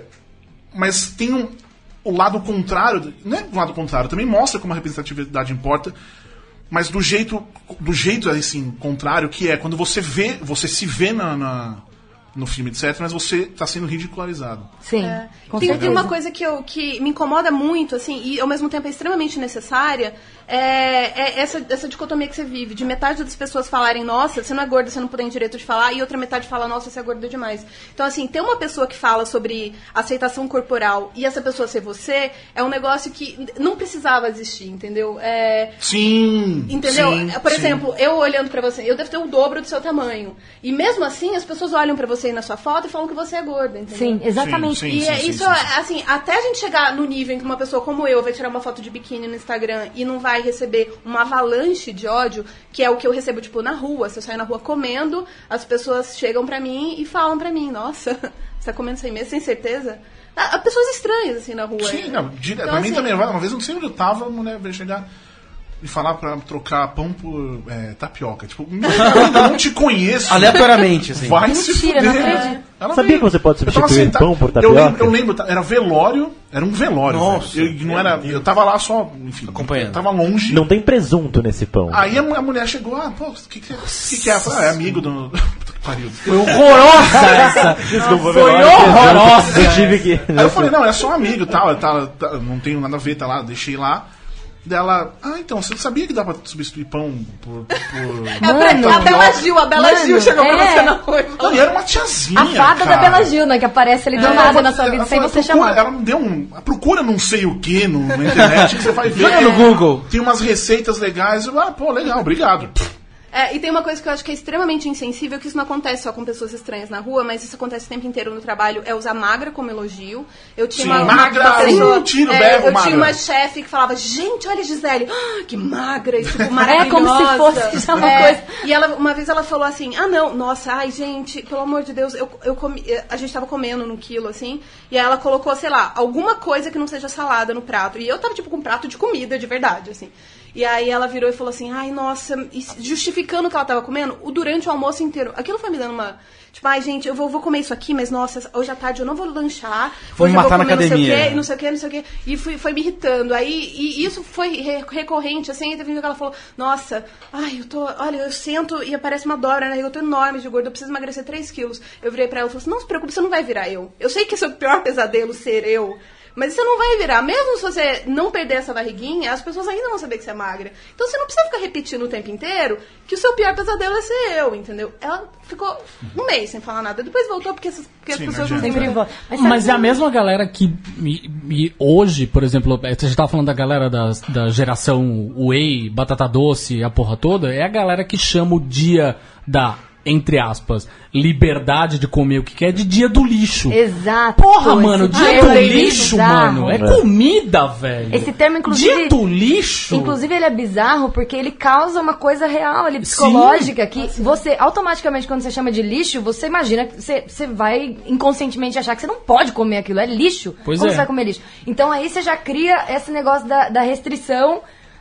mas tem um, o lado contrário, não é o lado contrário, também mostra como a representatividade importa, mas do jeito, do jeito assim, contrário, que é quando você vê, você se vê na, na, no filme, etcétera, mas você está sendo ridicularizado. Sim. É. Com Tem, certeza. tem uma coisa que, eu, que me incomoda muito, assim, e ao mesmo tempo é extremamente necessária, é, é essa, essa dicotomia que você vive, de metade das pessoas falarem, nossa, você não é gorda, você não tem direito de falar, e outra metade fala, nossa, você é gorda demais. Então, assim, ter uma pessoa que fala sobre aceitação corporal e essa pessoa ser você, é um negócio que não precisava existir, entendeu? É, Sim! Entendeu? Sim, Por sim. exemplo, eu olhando pra você, eu devo ter o dobro do seu tamanho. E mesmo assim, as pessoas olham pra você aí na sua foto e falam que você é gorda, entendeu? Sim, exatamente. Sim, E sim, é sim, isso, sim, sim. assim, até a gente chegar no nível em que uma pessoa como eu vai tirar uma foto de biquíni no Instagram e não vai receber uma avalanche de ódio, que é o que eu recebo, tipo, na rua. Se eu saio na rua comendo, as pessoas chegam pra mim e falam pra mim, nossa, você tá comendo isso aí mesmo, sem certeza? Ah, pessoas estranhas, assim, na rua. Sim, não, dire... Então, pra mim assim, também. Uma vez eu não sei onde eu tava, a mulher veio chegar e falar pra trocar pão por é, tapioca. Tipo, meu, eu não te conheço. Aleatoriamente, assim. Vai se Mentira, fuder. não acredito. Ela Sabia veio. que você pode Eu tava substituir sentado- pão por Eu tapioca? lembro, eu lembro, era velório, era um velório. Nossa. velho. Eu, não era, eu tava lá só, enfim, Acompanhando. eu tava longe. Não tem presunto nesse pão. Aí a, mu- a mulher chegou, ah, pô, o que que, que que é? Eu falei, ah, é amigo do... Puta que pariu. Foi horrorosa essa. Desculpa, Foi horrorosa. Eu tive que. Aí eu falei, não, é só amigo e tal, tá, tá, não tenho nada a ver, tá lá, deixei lá. Dela, ah, então, você sabia que dá pra substituir pão por... por... É a, Bre- a Bela Gil, a Bela Mano, Gil chegou pra é. você na rua e falou. Não, e era uma tiazinha, A fada cara. da Bela Gil, né? Que aparece ali do Ela nada falou- na sua vida ela sem falou, você procura- chamar. Ela me deu um... Procura não sei o que no, na internet que você vai ver. Joga no Google. Tem umas receitas legais. Eu, ah, pô, legal, obrigado. É, e tem uma coisa que eu acho que é extremamente insensível, que isso não acontece só com pessoas estranhas na rua, mas isso acontece o tempo inteiro no trabalho, é usar magra como elogio. Eu tinha Sim, uma, magra, uma pessoa, uh, tiro, é, berro, eu magra. tinha uma chefe que falava, gente, olha a Gisele, ah, que magra, e, tipo, É maravilhosa. como se fosse já uma É, coisa. E ela, uma vez ela falou assim, ah não, nossa, ai gente, pelo amor de Deus, eu, eu comi, a gente tava comendo num quilo, assim, e aí ela colocou, sei lá, alguma coisa que não seja salada no prato. E eu tava, tipo, com um prato de comida, de verdade, assim. E aí ela virou e falou assim, ai, nossa, e justificando o que ela tava comendo, o durante o almoço inteiro. Aquilo foi me dando uma... Tipo, ai, gente, eu vou, vou comer isso aqui, mas nossa, hoje à tarde eu não vou lanchar. Vou hoje me eu vou matar na comer academia. Não sei o quê, não sei o quê, não sei o quê. E fui, foi me irritando. Aí, e isso foi re- recorrente, assim, e teve um dia que ela falou, nossa, ai, eu tô, olha, eu sento e aparece uma dobra, né? Eu tô enorme de gordo, eu preciso emagrecer três quilos. Eu virei pra ela e falei assim, não se preocupe, você não vai virar eu. Eu sei que esse é o pior pesadelo, ser eu. Mas você não vai virar. Mesmo se você não perder essa barriguinha, as pessoas ainda vão saber que você é magra. Então você não precisa ficar repetindo o tempo inteiro que o seu pior pesadelo é ser eu, entendeu?Ela ficou um mês sem falar nada. Depois voltou porque, essas, porque Sim, as pessoas não não adianta. Sempre volta. Mas, Mas sabe- é a mesma galera que e, e hoje, por exemplo, você já tava falando da galera da, da geração Whey, batata doce, a porra toda, é a galera que chama o dia da, entre aspas, liberdade de comer o que quer de dia do lixo. Exato. Porra, Esse mano, dia termo do é lixo, bizarro. mano, é comida, velho. Esse termo, inclusive... Dia do lixo? Inclusive, ele é bizarro porque ele causa uma coisa real, ali, psicológica, que você, automaticamente, quando você chama de lixo, você imagina que você, você vai inconscientemente achar que você não pode comer aquilo, é lixo. Pois Como é. você vai comer lixo? Então, aí você já cria esse negócio da, da restrição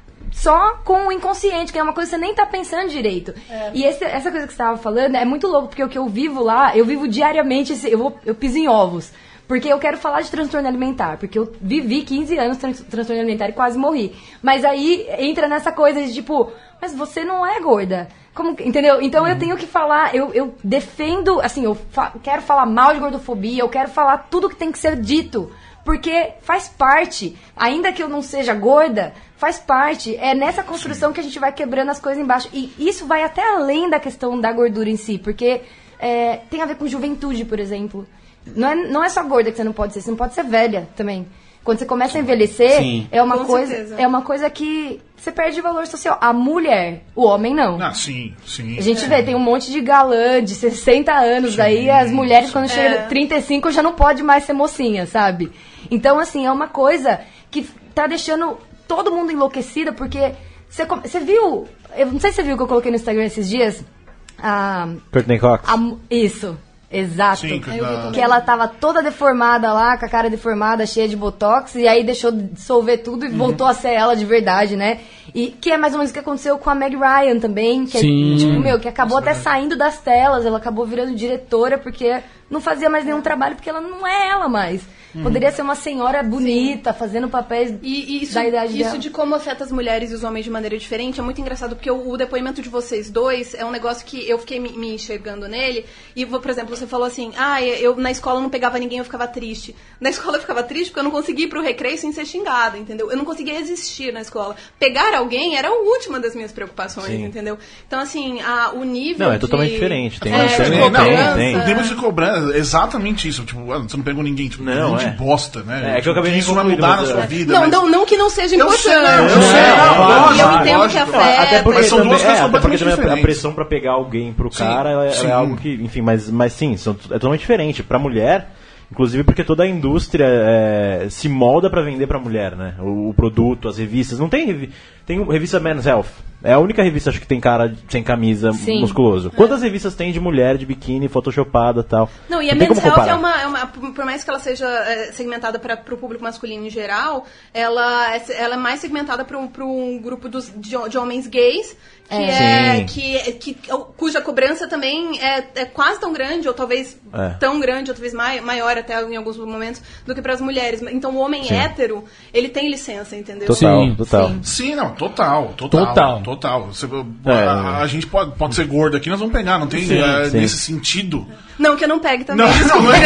só com o inconsciente, que é uma coisa que você nem tá pensando direito. E esse- essa coisa que você tava falando é muito louco, porque o que eu vivo lá, eu vivo diariamente, esse- eu, vou, eu piso em ovos. Porque eu quero falar de transtorno alimentar, porque eu vivi quinze anos trans, transtorno alimentar e quase morri. Mas aí entra nessa coisa de tipo, mas você não é gorda. Como, que- entendeu? Então eu tenho que falar, eu, eu defendo, assim, eu fa- quero falar mal de gordofobia, eu quero falar tudo que tem que ser dito. Porque faz parte, ainda que eu não seja gorda, faz parte. É nessa construção que a gente vai quebrando as coisas embaixo. E isso vai até além da questão da gordura em si, porque é, tem a ver com juventude, por exemplo. Não é, não é só gorda que você não pode ser, você não pode ser velha também. Quando você começa a envelhecer, Sim. é uma Com coisa, certeza. é uma coisa que você perde valor social. A mulher, o homem não. Ah, sim, sim. A gente vê, tem um monte de galã de sessenta anos, aí as mulheres quando chegam É. trinta e cinco já não pode mais ser mocinha, sabe? Então, assim, é uma coisa que tá deixando todo mundo enlouquecida, porque você, come- você viu, eu não sei se você viu o que eu coloquei no Instagram esses dias, a, Courtney Cox. a mu- isso. Exato. Sim, que dá- Que ela tava toda deformada lá, com a cara deformada, cheia de botox, e aí deixou de dissolver tudo e Uhum. voltou a ser ela de verdade, né? E que é mais ou menos o que aconteceu com a Meg Ryan também, que Sim. é, tipo, meu, que acabou até saindo das telas, ela acabou virando diretora porque não fazia mais nenhum trabalho, porque ela não é ela mais. Poderia ser uma senhora bonita, fazendo papéis E, e isso, da idade isso dela. de como afeta as mulheres e os homens de maneira diferente é muito engraçado, porque o, o depoimento de vocês dois é um negócio que eu fiquei me, me enxergando nele. E, por exemplo, você falou assim, ah, eu na escola não pegava ninguém, eu ficava triste. Na escola eu ficava triste porque eu não conseguia ir pro recreio sem ser xingada, entendeu? Eu não conseguia existir na escola. Pegar alguém era a última das minhas preocupações, Sim. entendeu? Então, assim, a, o nível Não, é de- totalmente diferente. Tem é, uma de diferença. cobrança. Tem, tem. O nível de cobrança é exatamente isso. Tipo, ah, você não pegou ninguém. Tipo, Não, gente é. bosta, né? É, que eu acabei de isso vai concluir, mudar na mas, sua é. vida. Não, mas- não, não que não seja Eu importante. sei, eu Não, sei, não, não, e eu lógico, entendo lógico. que Não, afeta. até porque Mas são também, duas coisas é, até porque completamente também a- a diferentes. pressão pra pegar alguém pro Sim, cara ela é, sim. é algo que, enfim, mas, mas sim, são, é totalmente diferente. Pra mulher, inclusive porque toda a indústria é, se molda pra vender pra mulher, né? O, o produto, as revistas. Não tem revi tem revista Men's Health. É a única revista, acho que tem cara sem camisa, Sim. musculoso. Quantas revistas tem de mulher, de biquíni, photoshopada e tal? Não, e a tem Men's como Health comparar. é uma, é uma. Por mais que ela seja é, segmentada para o público masculino em geral, ela é, ela é mais segmentada para um grupo dos, de, de homens gays, que É. é. Que, que, cuja cobrança também é, é quase tão grande, ou talvez É. tão grande, ou talvez mai, maior até em alguns momentos, do que para as mulheres. Então o homem Sim. hétero, ele tem licença, entendeu? Total, Sim, total. sim. Sim, não, total, total. Total. Total. Você- É. a, a gente pode, pode ser gordo aqui, nós vamos pegar, não tem Sim, é, sim. nesse sentido. Não, que eu não pegue também. Não, não, não é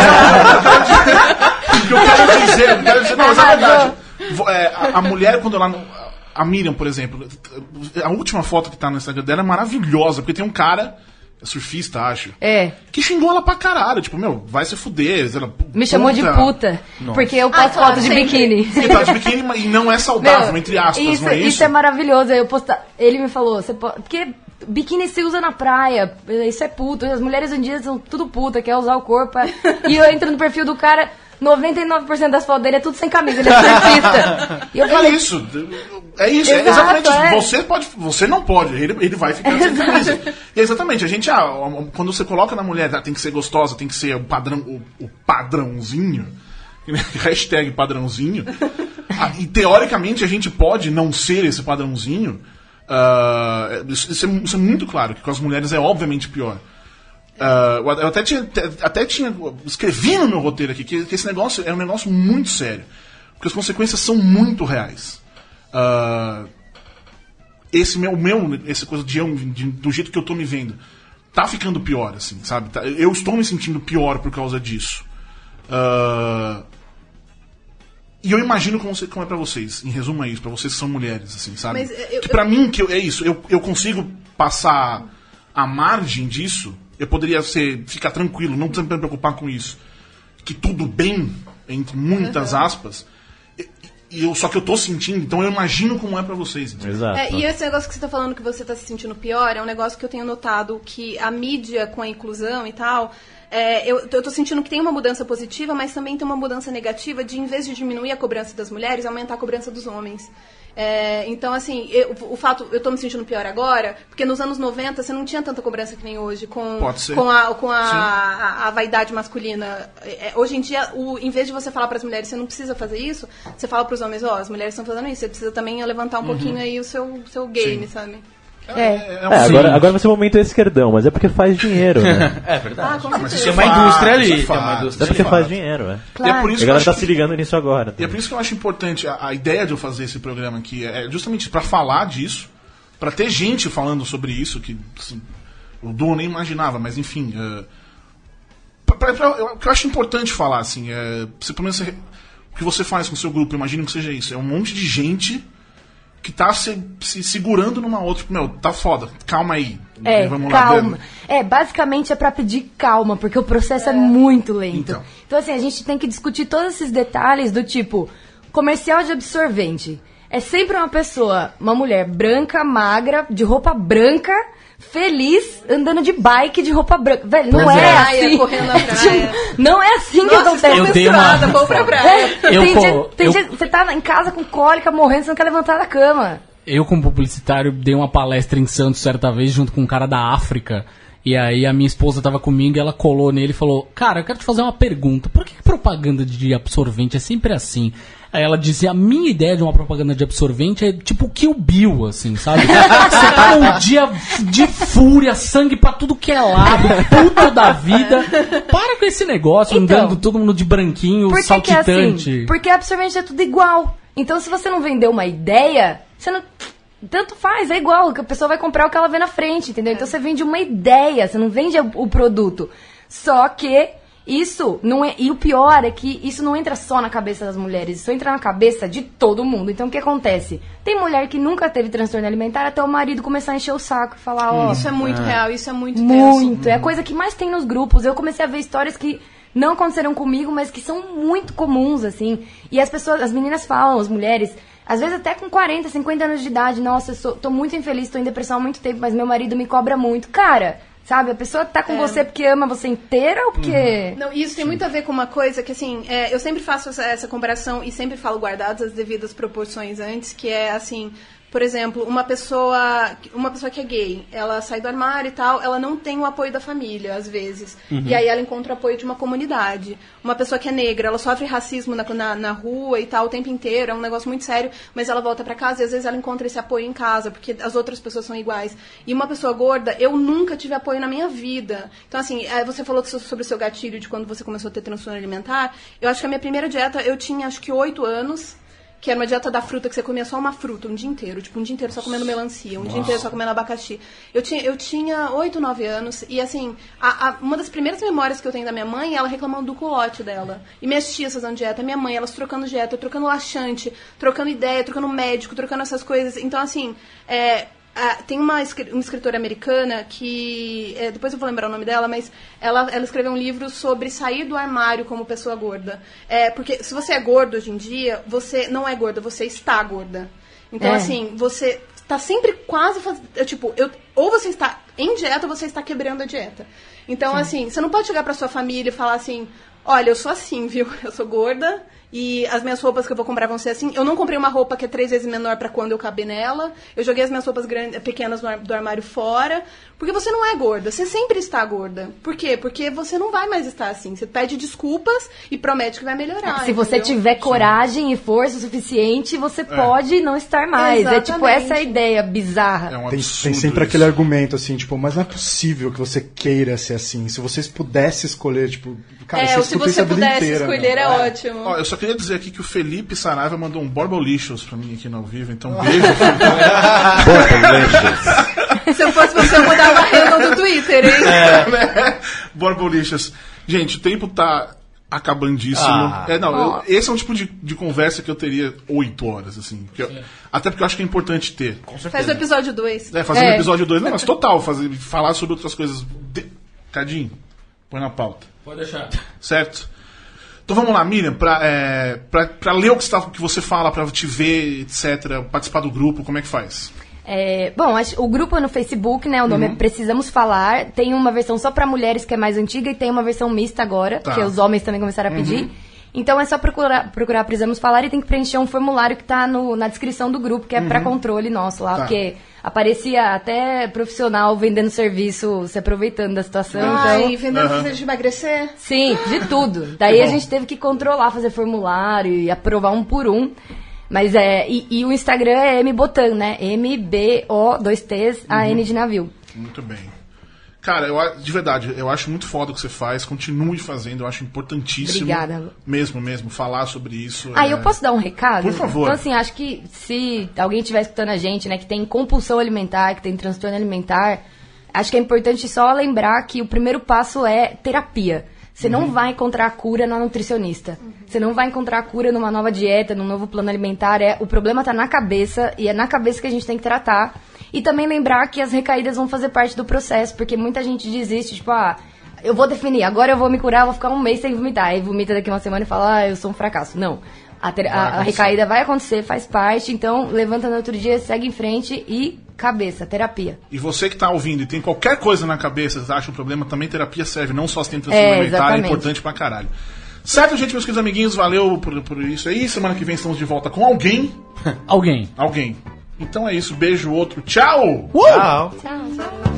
isso. O que eu quero dizer, eu quero dizer, não, mas é verdade. Vo- é, a, a mulher, quando ela. A Miriam, por exemplo, a última foto que tá no Instagram dela é maravilhosa, porque tem um cara, surfista, acho, É. que xingou ela pra caralho. Tipo, meu, vai se fuder. Ela, Me chamou de puta, porque eu posto Ah, claro, foto de sempre. biquíni. Porque tá de biquíni mas- e não é saudável, Meu, entre aspas, isso, não é isso? isso é maravilhoso. Eu posta... Ele me falou, você pode... porque biquíni se usa na praia, isso é puto. As mulheres hoje em dia são tudo puta, quer usar o corpo. E eu entro no perfil do cara, noventa e nove por cento das fotos dele é tudo sem camisa, ele é surfista. E eu É falei, isso, é isso, é Exato, exatamente isso. é. Você pode, você não pode, ele, ele vai ficar sem camisa. E é exatamente, a gente, ah, quando você coloca na mulher, ah, tem que ser gostosa, tem que ser o padrão, o, o padrãozinho, hashtag padrãozinho, ah, e teoricamente a gente pode não ser esse padrãozinho, ah, isso, isso é, isso é muito claro, que com as mulheres é obviamente pior. Ah, eu até tinha, até tinha, escrevi no meu roteiro aqui que, que esse negócio é um negócio muito sério, porque as consequências são muito reais. Ah, esse meu, meu, essa coisa de, eu- de do jeito que eu tô me vendo, tá ficando pior, assim, sabe? Tá- eu estou me sentindo pior por causa disso. Ah, e eu imagino como, você- como é pra vocês. Em resumo é isso, pra vocês que são mulheres, assim, sabe? Mas eu- que pra mim que eu- é isso. Eu, eu consigo passar a margem disso. Eu poderia ser, ficar tranquilo, não me preocupar com isso. Que tudo bem, entre muitas aspas. E, e eu, só que eu tô sentindo, então eu imagino como é pra vocês. entendeu? Exato. É, e esse negócio que você tá falando que você tá se sentindo pior é um negócio que eu tenho notado que a mídia com a inclusão e tal, é, eu, eu tô sentindo que tem uma mudança positiva, mas também tem uma mudança negativa de, em vez de diminuir a cobrança das mulheres, aumentar a cobrança dos homens. É, então, assim, eu, o fato, eu tô me sentindo pior agora, porque nos anos noventa você não tinha tanta cobrança que nem hoje com, Pode ser. com, a, com a, a, a vaidade masculina. É, hoje em dia, o, em vez de você falar para as mulheres, você não precisa fazer isso, você fala para os homens, ó, as mulheres estão fazendo isso, você precisa também levantar um pouquinho aí o seu, seu game, Sim. sabe? é. É, um É, sim. agora, agora vai ser o momento esquerdão, mas é porque faz dinheiro, né? É verdade. Ah, com Ah, mas certeza. isso Tem é uma fato, indústria ali, isso é tem uma fato, indústria É isso porque fato. faz dinheiro, é. E é por E isso a que eu galera acho tá que- se ligando nisso agora. E é por isso que eu acho importante, a, a ideia de eu fazer esse programa aqui é justamente para falar disso, para ter gente falando sobre isso, que assim, o Du nem imaginava, mas enfim. É, pra- pra- pra- eu- o que eu acho importante falar, assim, é, você, pelo menos, você- o que você faz com o seu grupo, eu imagino que seja isso, é um monte de gente que tá se, se segurando numa outra, tipo, meu, tá foda, calma aí. É, vamos lá, calma. ver- É, basicamente é pra pedir calma, porque o processo é, muito lento. Então. Então. assim, a gente tem que discutir todos esses detalhes do tipo, comercial de absorvente. É sempre uma pessoa, uma mulher branca, magra, de roupa branca, feliz, andando de bike de roupa branca. Velho, não Pois é, é. Praia, assim. correndo na praia. Não é assim que Nossa, acontece. estou Eu tenho uma- menstruada, vou pra praia. É, Eu, tem pô, dia, tem eu- dia- você tá em casa com cólica, morrendo, você não quer levantar da cama. Eu, como publicitário, dei uma palestra em Santos certa vez junto com um cara da África. E aí a minha esposa tava comigo e ela colou nele e falou: cara, eu quero te fazer uma pergunta. Por que propaganda de absorvente é sempre assim? Aí ela dizia: a minha ideia de uma propaganda de absorvente é tipo Kill Bill, assim, sabe? Você tá num dia de fúria, sangue pra tudo que é lado, puta da vida. Para com esse negócio, Então, andando todo mundo de branquinho, Por que que é saltitante. assim? Porque absorvente é tudo igual. Então, se você não vender uma ideia, você não... Tanto faz, é igual. A pessoa vai comprar o que ela vê na frente, entendeu? Então, você vende uma ideia, você não vende o produto. Só que isso não é... E o pior é que isso não entra só na cabeça das mulheres. Isso entra na cabeça de todo mundo. Então, o que acontece? Tem mulher que nunca teve transtorno alimentar até o marido começar a encher o saco e falar, ó... Isso é muito real, isso é muito Muito. tenso. É a coisa que mais tem nos grupos. Eu comecei a ver histórias que não aconteceram comigo, mas que são muito comuns, assim. E as pessoas, as meninas falam, as mulheres, às vezes até com quarenta, cinquenta anos de idade, nossa, eu sou, tô muito infeliz, tô em depressão há muito tempo, mas meu marido me cobra muito. Cara, sabe, a pessoa tá com É. você porque ama você inteira ou porque... Não, isso tem muito a ver com uma coisa que, assim, é, eu sempre faço essa, essa comparação e sempre falo guardadas as devidas proporções antes, que é, assim, por exemplo, uma pessoa, uma pessoa que é gay, ela sai do armário e tal, ela não tem o apoio da família, às vezes. Uhum. E aí ela encontra o apoio de uma comunidade. Uma pessoa que é negra, ela sofre racismo na, na, na rua e tal o tempo inteiro, é um negócio muito sério, mas ela volta pra casa e às vezes ela encontra esse apoio em casa, porque as outras pessoas são iguais. E uma pessoa gorda, eu nunca tive apoio na minha vida. Então, assim, você falou sobre o seu gatilho de quando você começou a ter transtorno alimentar. Eu acho que a minha primeira dieta, eu tinha acho que oito anos, que era uma dieta da fruta, que você comia só uma fruta um dia inteiro. Tipo, um dia inteiro só comendo melancia, um Nossa. dia inteiro só comendo abacaxi. Eu tinha, eu tinha oito, nove anos, e assim, a, a, uma das primeiras memórias que eu tenho da minha mãe é ela reclamando do culote dela. E minhas tias fazendo dieta, minha mãe, elas trocando dieta, eu trocando laxante, trocando ideia, trocando médico, trocando essas coisas. Então, assim, é... Ah, tem uma, uma escritora americana que, é, depois eu vou lembrar o nome dela, mas ela, ela escreveu um livro sobre sair do armário como pessoa gorda. É, porque se você é gordo hoje em dia, você não é gorda, você está gorda. Então, É. assim, você está sempre quase fazendo... Tipo, eu, ou você está em dieta ou você está quebrando a dieta. Então, Sim. assim, você não pode chegar pra sua família e falar assim... Olha, eu sou assim, viu? Eu sou gorda e as minhas roupas que eu vou comprar vão ser assim. Eu não comprei uma roupa que é três vezes menor pra quando eu caber nela. Eu joguei as minhas roupas grandes, pequenas do ar- do armário fora. Porque você não é gorda. Você sempre está gorda. Por quê? Porque você não vai mais estar assim. Você pede desculpas e promete que vai melhorar. Se você entendeu? tiver coragem e força o suficiente, você pode não estar mais. É tipo Exatamente. essa a ideia bizarra. Tem, tem sempre aquele argumento assim, tipo, mas não é possível que você queira ser assim. Se vocês pudessem escolher, tipo, cara, É, você ou se escuta isso você a vida pudesse inteira, escolher, meu. é ótimo. Ó, eu só queria dizer aqui que o Felipe Saraiva mandou um Borbolicious pra mim aqui no ao vivo, então beijo, Felipe. Se eu fosse você, eu mudava a handle do Twitter, hein? É. Borbolicious. Gente, o tempo tá acabandíssimo. Ah. É, não, eu- Oh. esse é um tipo de, de conversa que eu teria oito horas, assim. porque eu- até porque eu acho que é importante ter. Faz o episódio dois. É, fazer um episódio dois. Não, mas total, fazer, falar sobre outras coisas. De... Cadinho, põe na pauta. Pode deixar. Certo? Então vamos lá, Miriam, pra, é, pra, pra ler o que, está, o que você fala, pra te ver, etcétera, participar do grupo, como é que faz? É, bom, acho- o grupo é no Facebook, né? O nome Uhum. é Precisamos Falar. Tem uma versão só pra mulheres, que é mais antiga, e tem uma versão mista agora, Tá. que os homens também começaram a pedir. Uhum. Então é só procurar, procurar Precisamos Falar e tem que preencher um formulário que tá no, na descrição do grupo, que é pra Uhum. controle nosso lá, Tá. porque aparecia até profissional vendendo serviço, se aproveitando da situação. Ai, então... vendendo coisa de emagrecer? Sim, de tudo. Daí Que a bom. gente teve que controlar, fazer formulário e aprovar um por um. Mas é. E, e o Instagram é mbotan, né? M B O, dois T's, A N de navio. Muito bem. Cara, eu, a- de verdade, eu acho muito foda o que você faz, continue fazendo, eu acho importantíssimo. Obrigada. Mesmo, mesmo, falar sobre isso. Ah, é... eu posso dar um recado? Por favor. Então, assim, acho que se alguém estiver escutando a gente, né, que tem compulsão alimentar, que tem transtorno alimentar, acho que é importante só lembrar que o primeiro passo é terapia. Você não vai encontrar a cura na nutricionista. Você não vai encontrar a cura numa nova dieta, num novo plano alimentar. É, o problema está na cabeça e é na cabeça que a gente tem que tratar. E também lembrar que as recaídas vão fazer parte do processo, porque muita gente desiste, tipo, ah, eu vou definir, agora eu vou me curar, eu vou ficar um mês sem vomitar. Aí vomita daqui uma semana e fala, ah, eu sou um fracasso. Não. A, ter- a- a acontecer. recaída vai acontecer, faz parte, então levanta no outro dia, segue em frente e cabeça, terapia. E você que tá ouvindo e tem qualquer coisa na cabeça, você acha um problema, também terapia serve, não só se tem É, transtorno alimentar, é exatamente. importante pra caralho. Certo, gente, meus queridos amiguinhos, valeu por, por isso aí. Semana que vem estamos de volta com alguém. Alguém. Alguém. Então é isso, beijo, outro, tchau! Tchau. Tchau.